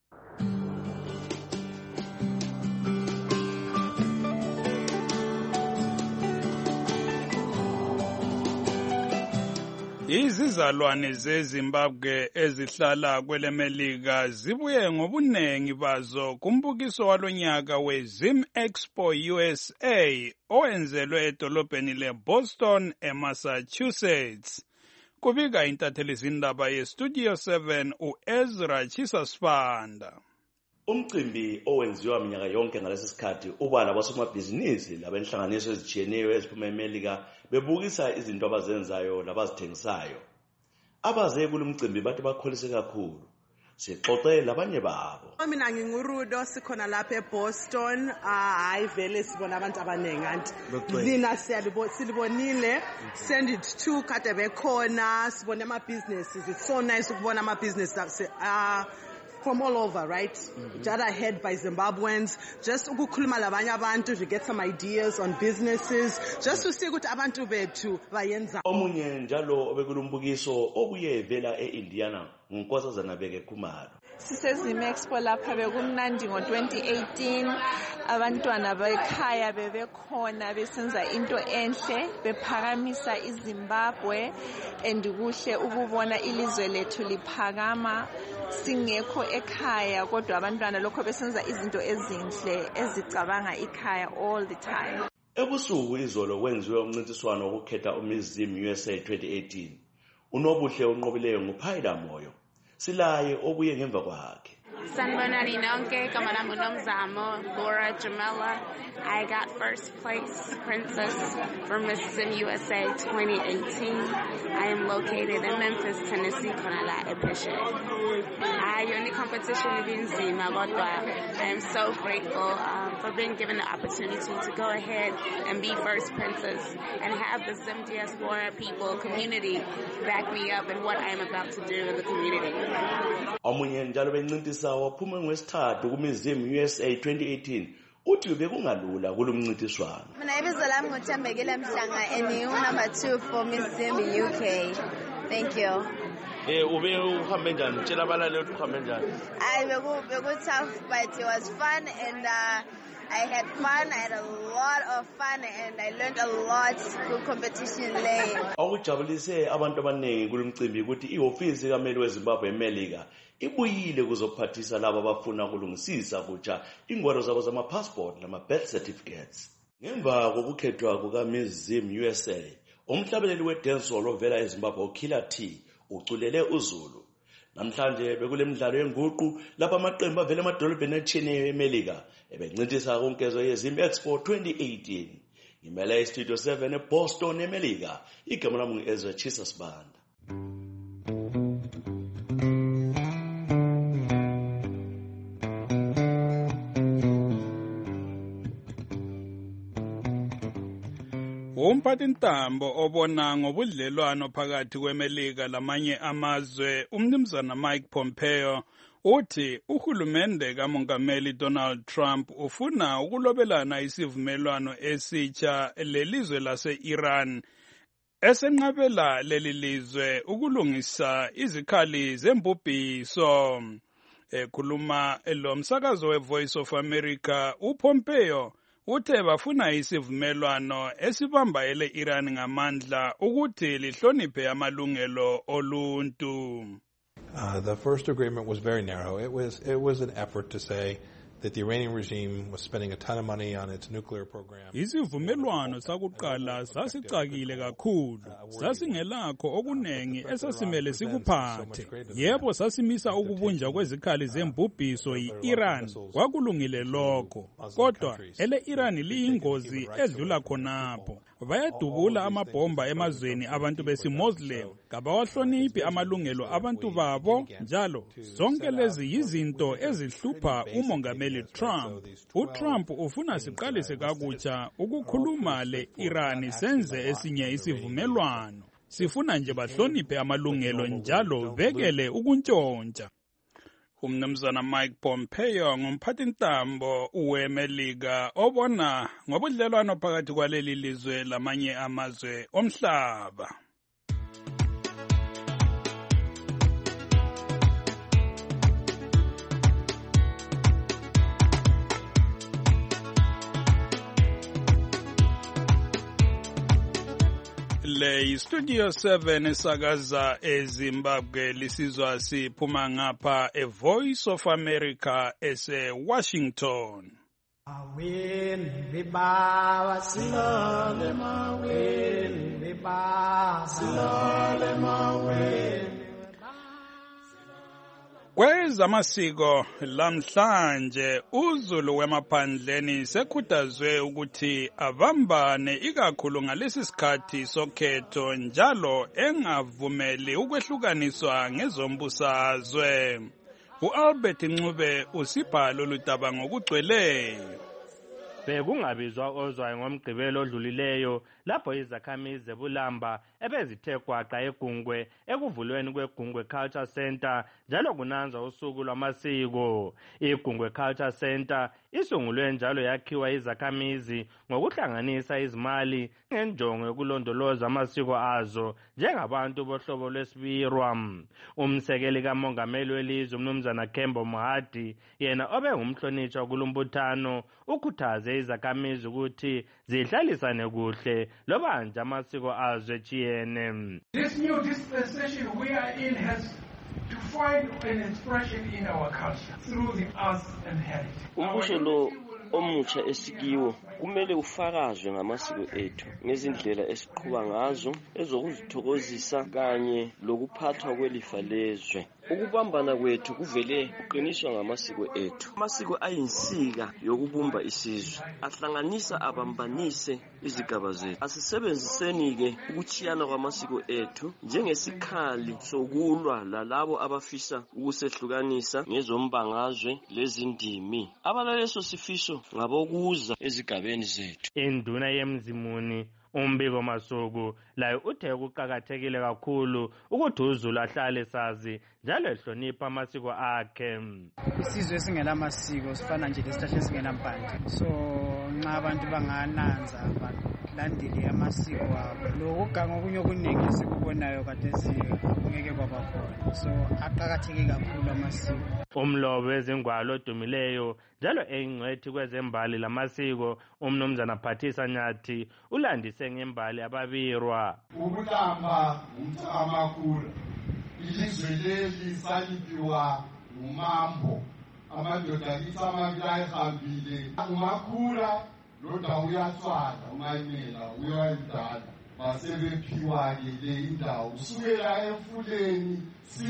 Izizalwane zeZimbabwe ezihlala kwelemelika zibuye ngobunengi bazo kumbukiso walonyaka we-Zim Expo U S A owenzelwe edolobheni le-Boston eMassachusetts. Kubika intatheli zindaba ye-Studio seven u-Ezra Chisasfanda. Umcimbi owenziwa minyaka yonke ngalesi sikhathi uba labosomabhizinisi labenhlanganiso ezijiyeneyo eziphuma eMelika bebukisa izinto abazenzayo labazithengisayo. Abaze kulo mcimbi bathi bakholise kakhulu. Sixoxe labanye babo. Mina ngingurudo sikhona lapha eBoston. Hayi vele sibona abantu abanengi anti lina silibonile send it to kade bekhona sibona ama businesses. It's so nice ukubona ama businesses uh from all over, right? Mm-hmm. That are head by Zimbabweans. Just ukukhuluma labanye abantu to get some ideas on businesses. Just to see ukuthi abantu bethu bayenza. Omunye njalo obekulumbukiso obuye vela eIndiana ngunkosazana Beke Khumalo. Sisezime Expo lapha bekumnandi ngo twenty eighteen. Abantwana bekhaya bebekhona besenza into enhle bephakamisa iZimbabwe and kuhle ukubona ilizwe lethu liphakama singekho ekhaya kodwa abantwana lokho besenza izinto ezinhle ezicabanga ikhaya all the time. Ebusuku izolo wenziwe umncintiswano wokukhetha uMizzim U S A twenty eighteen. Unobuhle unqobileyo nguPhaida Moyo. Silaye obuye ngemva kwakhe. Sanibonani nonke, gama lami uNomzamo Laura Jamela. I got first place princess for Mizzim U S A twenty eighteen. I am located in Memphis, Tennessee, khona la ePhesheya. Hayi yona competition ibinzima kodwa I am so grateful um, for being given the opportunity to go ahead and be first princess and have the Zim diaspora people community back me up in what I am about to do in the community. Omunye njalo bencintisa waphuma ngwesithathu kuMizzim U S A twenty eighteen. Uthi bekungalula kulomncintiswano. Mina ibizo lami nguThembekile Mhlanga and ngingu number two for Mizzim U K. Thank you. Eh ube uhambe njani? Tshela abalali ukuthi uhambe njani? I beku beku tough but it was fun and uh, I had fun. I had a lot of fun and I learned a lot through competition lay. Awujabulise abantu abaningi kulomcimbi ukuthi ihofisi kaMeli weZimbabwe eMelika ibuyile kuzophathisa labo abafuna ukulungisisa kutsha ingwalo zabo zama passport nama birth certificates. Ngemva kokukhethwa kukaMizzim U S A, umhlabeleli wedancehall ovela eZimbabwe uKiller T uculele uZulu. Namhlanje bekulemidlalo yenguqu lapha amaqembu avela emadolobheni atshiyeneyo eMelika ebencintisa kunkezo yeZim Expo twenty eighteen. Ngimele iStudio seven eBoston eMelika. Igama lami ngu-Ezra Chisasbanda. Umphathintambo obona ngobudlelwano phakathi kweMelika lamanye amazwe umnumzana Mike Pompeo uthi uhulumende kamongameli Donald Trump ufuna ukulobelana isivumelwano esitsha lelizwe lase-Iran esenqabela leli lizwe ukulungisa izikhali zembubhiso. Ekhuluma lo msakazo we-Voice of America, uPompeo uthe bafuna isivumelwano esibambayele Iran ngamandla ukuthi lihloniphe amalungelo oluntu. Uh, the first agreement was very narrow. It was it was an effort to say that the Iranian regime was spending a ton of money on its nuclear program. Isivumelwano sakuqala sasicakile kakhulu. Sasingelakho okunengi esasimele sikuphathe. Yebo sasimisa ukubunja kwezikhali zembubhiso yi-Iran. Kwakulungile lokho. Kodwa ele Iran liyingozi edlula khonapho. bayadubula amabhomba emazweni abantu besimuslim, kabawahloniphi amalungelo abantu babo, njalo zonke lezi yizinto ezihlupha umongameli Trump. UTrump ufuna siqalise kakutsha ukukhuluma le-Iran senze esinye isivumelwano. Sifuna nje bahloniphe amalungelo njalo bekele ukuntshontsha. Umnumzana Mike Pompeo ngumphathintambo weMelika obona ngobudlelwano phakathi kwaleli lizwe lamanye amazwe omhlaba. Le Studio seven esakaza eZimbabwe lisizwa siphuma ngapha e Voice of America ese Washington. Awen beba silale mawen beba silale mawen. Kwezamasiko lamhlanje uZulu wemaphandleni sekhuthazwe ukuthi abambane ikakhulu ngalesi sikhathi sokhetho njalo engavumeli ukwehlukaniswa ngezombusazwe. uAlbert Ncube usibhalo ludaba ngokugcweleyo. Bekungabizwa ozwayo ngomgqibelo odlulileyo lapho izakhamizi zebulamba ebezithe gwaqa egungwe ekuvulweni kwegungwe Culture Center njalo kunanzwa usuku lwamasiko. Igungwe Culture Center isungulwe njalo yakhiwa izakhamizi ngokuhlanganisa izimali ngenjongo yokulondoloza amasiko azo njengabantu bohlobo lwesibirwa. Umsekeli kamongameli welizwe umnumzana Kembo Mohadi yena obengumhlonitshwa kulumbuthano ukhuthaze izakhamizi ukuthi zihlalisane kuhle loba nje amasiko azo echiyene. This new dispensation we are in has to find an expression in our culture through the arts and heritage. Umbusho lo omutsha esikiwo kumele ufakazwe ngamasiko ethu ngezindlela esiqhuba ngazo ezokuzithokozisa kanye lokuphathwa kwelifa lezwe. Ukubambana kwethu kuvele kuqiniswa ngamasiko ethu. Amasiko ayinsika yokubumba isizwe, ahlanganisa abambanise izigaba zethu. Asisebenziseni-ke ukuchiyana kwamasiko ethu njengesikhali sokulwa lalabo abafisa ukusehlukanisa ngezombangazwe lezindimi. Abalaleso sifiso ngabokuza ezigabeni zethu. Induna yemzimuni umbiko masuku layo uthe kuqakathekile kakhulu ukuthi uZulu ahlale sazi njalo ehlonipha amasiko akhe. Isizwe singela masiko sifana nje lesithathe esingenampande, so nxa abantu bangananza balandele amasiko abo lokuganga okunye okuningi esikubonayo kade ngeke kwabakhona, so aqakatheke kakhulu amasiko. Umlobo wezingwalo odumileyo njalo engcwethi kwezembali lamasiko umnumzana Phathisa Nyathi ulandise ngembali ababirwa. Ubulamba umthamakhulu ilizwe leli saliphiwa ngumambo, amadoda kithi amabili ayihambile umakhula loda uyathwala umayimela uyayidala basebephiwa-ke le indawo kusukela emfuleni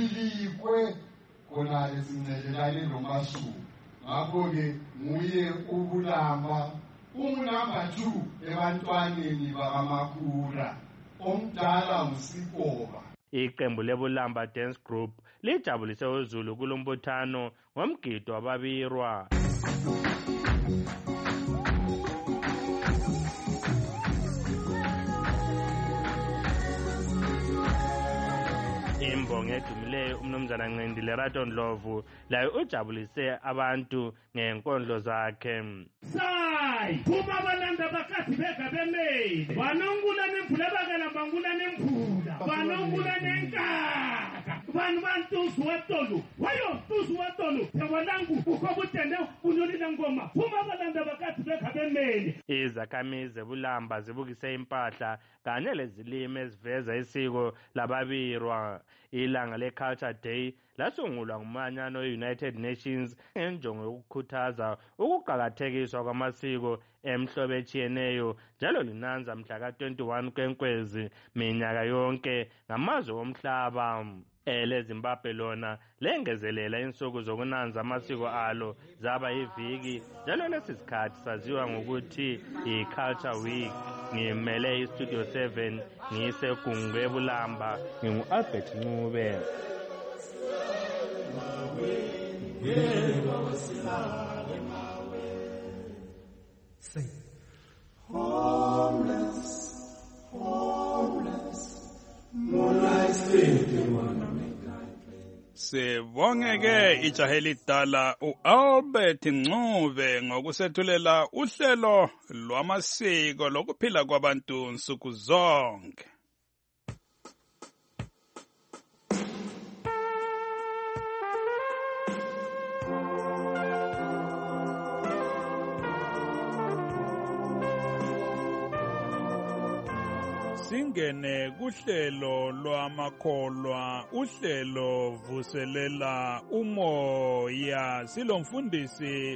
silikwe khonale sincelelane nomasuku. Ngakho-ke nguye ubulamba ungunamba two ebantwaneni bakamakhura omdala nguSipoba. Iqembu lebulamba Dance Group lijabulise uZulu kulombuthano ngomgido wababirwa. Imbongo edumileyo umnumzana Ncindile Rato Ndlovu layo ujabulise abantu ngenkondlo zakhe. Sai phuma abalanda bakathi bega bemeli banongula nemvula bakala bangula nemvula banongula nenkaka vanhu vantuzu watolo wayo tuzu watolo yawalangu ukobutende unolile ngoma phuma abalanda bakathi bega bemeli. Izakhamizi zebulamba zibukise impahla kanye lezilimi eziveza isiko lababirwa. Ilanga le-Culture Day lasungulwa ngumanyano we-United Nations ngenjongo yokukhuthaza ukuqakathekiswa kwamasiko emhlobo etshiyeneyo njalo linanza mhla ka twenty-one kwenkwezi minyaka yonke ngamazwe omhlaba. ele Zimbabwe lona lengezelela insuku zokunanza amasiko alo zaba iviki njalo lesi sikhathi saziwa ngokuthi i-Culture Week. Ngimele iStudio seven ngisegungwe Bulamba, ngingu-Albert Ncube. Sing. Homeless, homeless, moonlight sleeping on a midnight place. Sibongeke ijaha elidala u-Albert Ncube ngokusethulela uhlelo lwamasiko lokuphila kwabantu nsuku zonke. Singene kuhlelo lwamakholwa, uhlelo vuselela umoya. Silomfundisi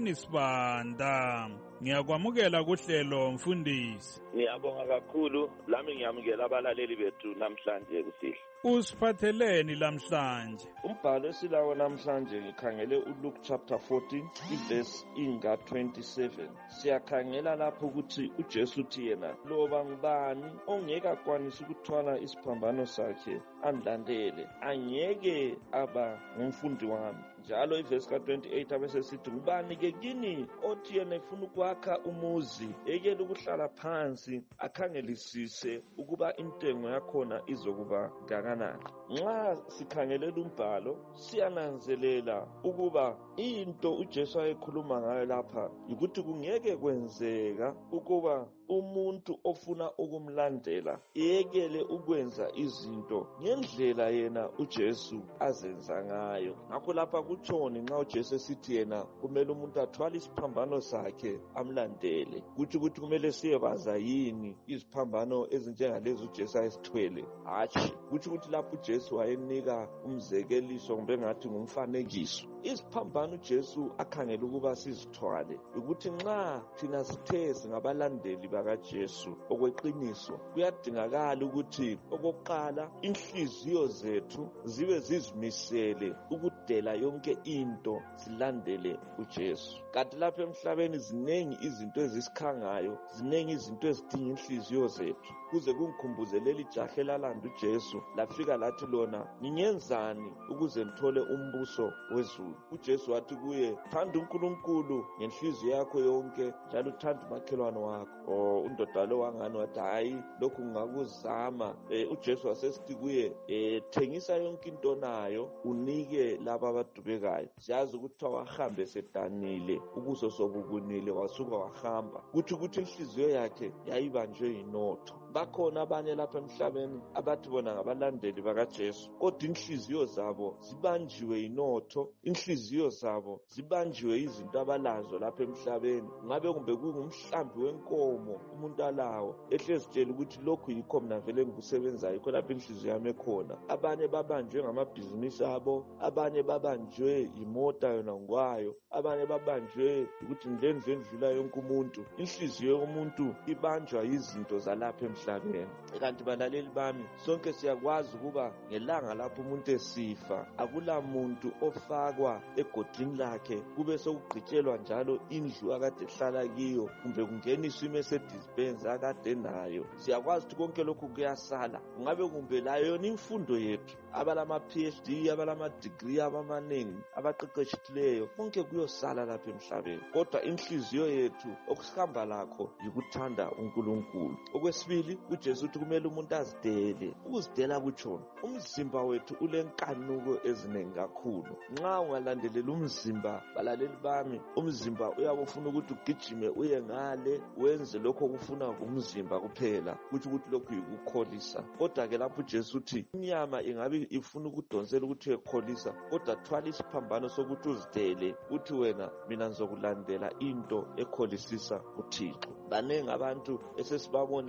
uSenisibanda. Ngiyakwamukela kuhlelo mfundisi. Ngiyabonga kakhulu, lami ngiyamukela abalaleli bethu namhlanje kusihle. Usiphatheleni lamhlanje? Umbhalo esilawo namhlanje ngikhangele uLuke chapter fourteen iverse inga twenty-seven. Siyakhangela lapho ukuthi uJesu uthi yena loba ngubani ongeke akwanise ukuthwala isiphambano sakhe andilandele angeke aba ngumfundi wami. Njalo iverse ka twenty-eight abesesithi ngubani ke kini othi yena efuna ukwakha umuzi ekele ukuhlala phansi akhangelisise ukuba intengo yakhona izokuba kanganani. Nxa sikhangelela umbhalo siyananzelela ukuba into uJesu ayekhuluma ngayo lapha ukuthi kungeke kwenzeka ukuba umuntu ofuna ukumlandela yekele ukwenza izinto ngendlela yena uJesu azenza ngayo. Ngakho lapha kutshoni nxa uJesu esithi yena kumele umuntu athwale isiphambano sakhe amlandele, kuthi ukuthi kumele siyebaza yini iziphambano ezinjengalezi uJesu ayesithwele? Hatshi, kuthi ukuthi lapho uJesu wayenika umzekeliso kumbe ngathi ngumfanekiso. Iziphambano uJesu akhangela ukuba sizithwale ukuthi nxa thina sithe singabalandeli bakaJesu okweqiniso, kuyadingakala ukuthi okokuqala inhliziyo zethu zibe zizimisele ukudela yonke into silandele uJesu. Kanti lapha emhlabeni zinengi izinto ezisikhangayo, zinengi izinto ezidinga inhliziyo zethu. Kuze kungikhumbuzeleli ijaha elalanda uJesu lafika lathi lona ngingenzani ukuze ngithole umbuso wezulu. uJesu wathi kuye, thanda uNkulunkulu ngenhliziyo yakho yonke njalo uthanda umakhelwane wakho. Oh, undoda lo wangani wathi hayi lokhu ngingakuzama. eh, uJesu wasesithi kuye, eh, thengisa yonke into nayo unike laba abadubekayo. Siyazi ukuthi wahambe sedanile ubuso sobubunile wasuka wahamba. Kuthi ukuthi inhliziyo yakhe yayibanjwe yinotho. Bakhona abanye lapha emhlabeni abathi bona ngabalandeli bakaJesu kodwa inhliziyo zabo zibanjiwe yinotho, inhliziyo zabo zibanjiwe izinto abalazo lapha emhlabeni. Ngabe kumbe kungumhlambi wenkomo umuntu alawo ehlezitshela ukuthi lokhu yikho mina vele ngikusebenza yikho lapha inhliziyo yami ekhona. Abanye babanjwe ngamabhizinisi abo, abanye babanjwe imota yona ngwayo, abanye babanjwe ukuthi ndlendle endlula yonke umuntu. Inhliziyo yomuntu ibanjwa izinto zalapha emhlabeni. Kanti balaleli bami, sonke siyakwazi ukuba ngelanga lapho umuntu esifa akula muntu ofakwa egodini lakhe kube sokugqitshelwa njalo indlu akade ehlala kiyo kumbe kungeniswa iMercedes Benz akade nayo. Siyakwazi ukuthi konke lokhu kuyasala. Ngabe kumbe layo yona imfundo yethu, abalama P H D, abalama degree abamaningi, abaqeqeshileyo, konke kuyosala lapha emhlabeni. Kodwa inhliziyo yethu okusihamba lakho yikuthanda uNkulunkulu. Okwesibili, uJesu uthi kumele umuntu azidele. Ukuzidela kutshona umzimba wethu ulenkanuko eziningi kakhulu. Nxa ungalandelela umzimba, balaleli bami, umzimba uyabe ufuna ukuthi ugijime uye ngale wenze lokho okufuna umzimba kuphela, kuthi ukuthi lokhu yikukholisa. Kodwa ke lapho uJesu uthi inyama ingabe ifuna ukudonsela ukuthi uyekholisa, kodwa thwala isiphambano sokuthi uzidele uthi wena mina ngizokulandela into ekholisisa uThixo. Banengi abantu esesibabonile abaqala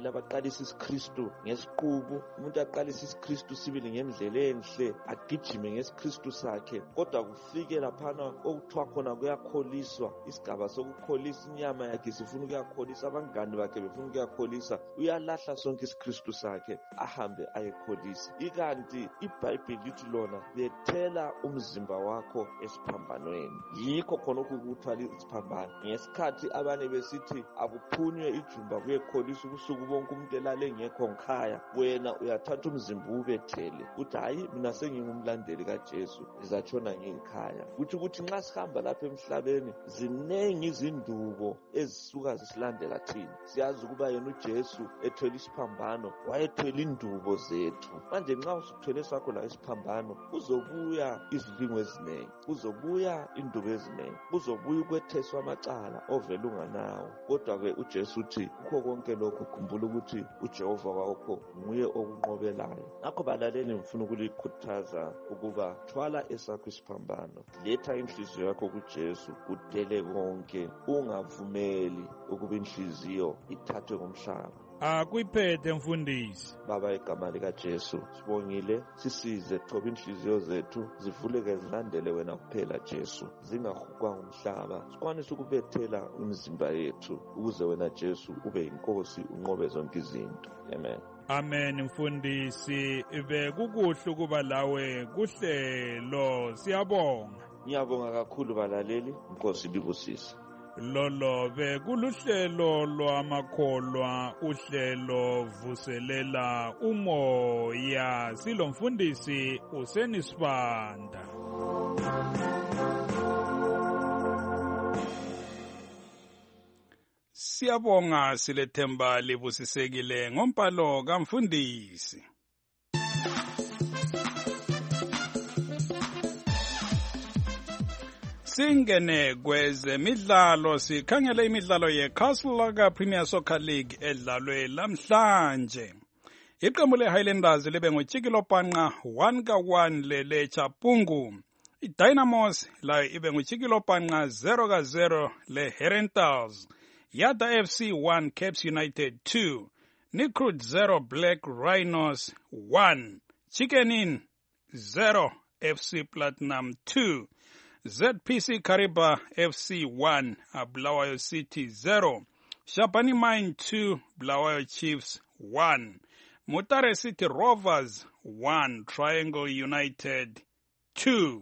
aqalise isiKristu ngesiqubu, umuntu aqalise isiKristu sibili ngendlela enhle, agijime ngesiKristu sakhe, kodwa kufike laphana okuthiwa khona kuyakholiswa, isigaba sokukholisa inyama yakhe sifuna ukuyakholisa, abangani bakhe befuna ukuyakholisa, uyalahla sonke isiKristu sakhe ahambe ayekholisa. Ikanti iBhayibheli lithi lona bethela umzimba wakho esiphambanweni. Yikho khona ukuthwala isiphambano. Ngesikhathi abane besithi akuphunywe ijumba kuyekholisa ubusuku bonke umuntu elale ngekho nkhaya, wena uyathatha umzimba ubethele uthi hayi mina sengingumlandeli kaJesu ngizatshona ngikhaya. Kuthi ukuthi nxa sihamba lapha emhlabeni zinengi izindubo ezisuka zisilandela thina. Siyazi ukuba yena uJesu ethwele isiphambano wayethwele indubo zethu. Manje nxa usuthwele sakho la isiphambano kuzobuya izilingo ezinengi, kuzobuya indubo ezinengi, kuzobuya ukwetheswa amacala ovela unganawo. Kodwa ke uJesu uthi kukho konke lokho khumbula ukuthi uJehova wakho nguye okunqobelayo. Ngakho balaleli ngifuna ukulikhuthaza ukuba thwala esakho isiphambano, letha inhliziyo yakho kuJesu, udele konke, ungavumeli ukuba inhliziyo ithathwe ngumhlaba. Akuyiphethe mfundisi. Baba, igama likaJesu sibongile, sisize thoba inhliziyo zethu zivuleke zilandele wena kuphela Jesu, zingahukwa ngumhlaba. Sikwanise ukubethela imizimba yethu ukuze wena Jesu ube inkosi unqobe zonke izinto. Amen. Amen mfundisi, bekukuhle ukuba lawe kuhlelo, siyabonga. Ngiyabonga kakhulu balaleli, inkosi libusise. Lolo bekuluhlelo lwamakholwa, uhlelo vuselela umoya, silomfundisi uSenisibanda. Siyabonga, silethemba libusisekile ngompalo kamfundisi. Singene kwezemidlalo, sikhangele imidlalo yeCastle Premier Soccer League edlalwe lamhlanje. Iqembu leHighlanders libe ngoTshikilophanqa one ka one leLechapungu. iDynamos layo ibe ngoTshikilophanqa zero ka zero leHerentals. Yada F C one Caps United two. Nikrut zero Black Rhinos one. Chicken Inn zero F C Platinum two. Z P C Kariba F C one, Bulawayo City zero. Shapani Mine two, Bulawayo Chiefs one. Mutare City Rovers one, Triangle United two.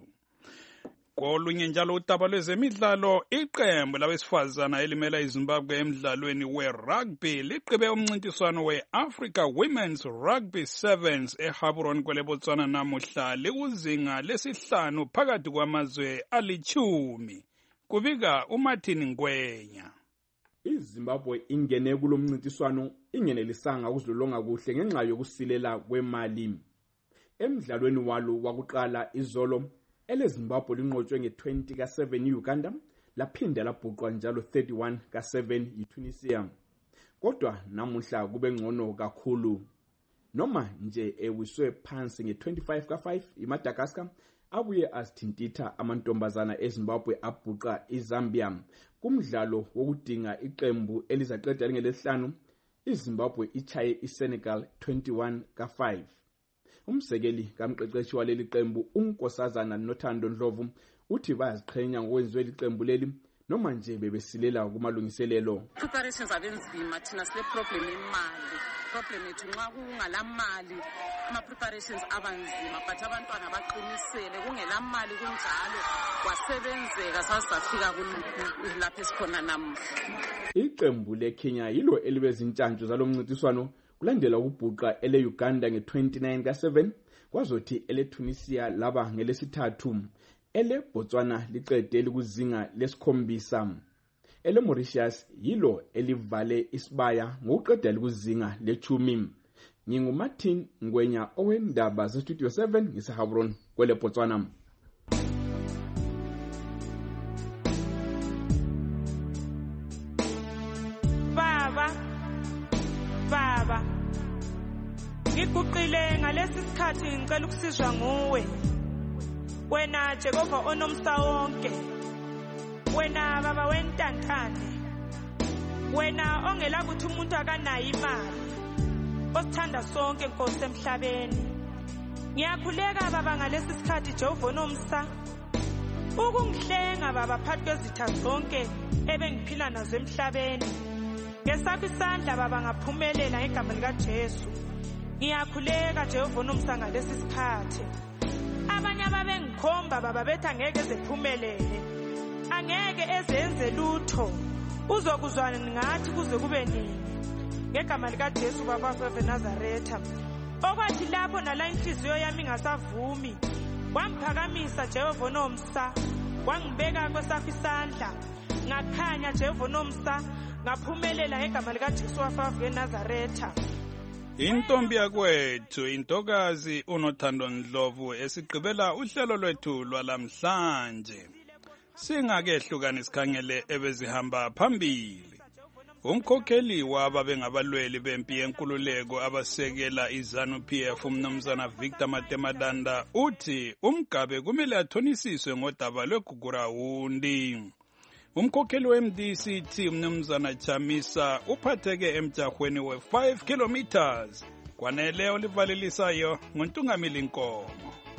Kolunye njalo utaba lwezemidlalo, iqembu labesifazana elimela iZimbabwe emidlalweni we-rugby liqhibe umncintiswano we-Africa Women's Rugby Sevens eHaburon kweleBotswana namuhla likuzinga lesihlanu phakathi kwamazwe alichumi. Kubika uMartin Ngwenya. iZimbabwe ingene kulomncintiswano ingenelisanga ukuzilolonga kuhle ngenxa yokusilela kwemali. Emidlalweni walo wakuqala izolo eleZimbabwe linqotshwe nge-twenty ka seven Uganda, laphinda labhuqwa njalo thirty-one ka seven yiTunisia. Kodwa namuhla kube ngcono kakhulu. Noma nje ewiswe phansi nge-twenty-five ka five iMadagascar, abuye azithintitha amantombazana eZimbabwe abhuqa iZambia. Kumdlalo wokudinga iqembu elizaqeda ngelesihlanu, iZimbabwe ichaye iSenegal twenty-one ka five. Umsekeli kamqeqeshi waleli qembu uNkosazana Nothando Ndlovu uthi bayaziqhenya ngokwenziwe liqembu leli noma nje bebesilela kumalungiselelo. Preparations abenzima, thina sile problem imali. Problem ethu nxa kungalamali ama preparations abanzima, but abantwana baqinisele kungelamali kunjalo kwasebenzeka sasafika kulapha esikhona namuhla. Iqembu leKenya yilo elibezintshantshu zalomncintiswano kulandela ukubhuqa ele Uganda nge-twenty-nine ka seven, kwazothi ele Tunisia laba ngelesithathu. Ele Botswana liqede likuzinga lesikhombisa. Ele Mauritius yilo elivale isibaya ngokuqeda likuzinga lechumi. NginguMartin Ngwenya owendaba zeStudio seven ngiseHaburon kwele Botswana. Baba Baba ngikuqile ngalesi sikhathi ngicela ukusizwa nguwe. Wena Jehova onomsa wonke, wena baba wentantane, wena ongela ukuthi umuntu akanayo imali, osithanda sonke Nkosi emhlabeni. Ngiyakhuleka baba ngalesi sikhathi Jehova nomsa ukungihlenga baba phakathi kwezitha zonke ebengiphila nazo emhlabeni. Ngesakho isandla baba ngaphumelela ngegama lika Jesu. Ngiyakhuleka Jehova nomsa ngalesi sikhathi. Abanye ababengikhomba baba bethi angeke ezephumelele, angeke ezenze lutho, uzokuzwana ngathi kuze kube nini. Ngegama lika Jesu baba weNazaretha, okwathi lapho nala inhliziyo yami ngasavumi, wangiphakamisa Jehova nomsa, wangibeka kwesakho isandla, ngakhanya Jehova nomsa, ngaphumelela ngegama lika Jesu weNazaretha. Intombi yakwethu intokazi uNothando Ndlovu esigqibela uhlelo lwethu lwalamhlanje. Singakehluka sikhangele ebezihamba phambili. Umkhokheli wababengabalweli bempi yenkululeko abasekela iZanu-P F umnumzana Victor Matemadanda uthi umgabe kumele athonisiswe ngodaba lweGugurawundi. Umkhokheli we-M D C T umnumzana Chamisa uphatheke emjahweni we five kilometers. Kwanele olivalelisayo ngontungamili Nkomo.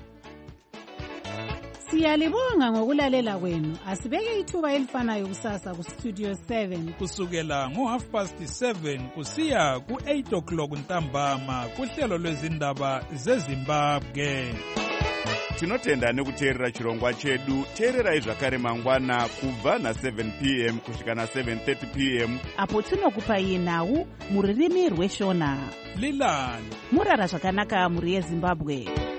Siyalibonga ngokulalela kwenu. Asibeke ithuba elifanayo kusasa ku Studio seven kusukela ngo half past seven kusiya ku eight o'clock ntambama kuhlelo lwezindaba zeZimbabwe. Tinotenda nekuteerera chirongwa chedu. Teererai zvakare mangwana kubva na seven p m kusvika na seven thirty p m apo tinokupai nhau muririmi rweshona. Lilani murara zvakanaka muri yeZimbabwe.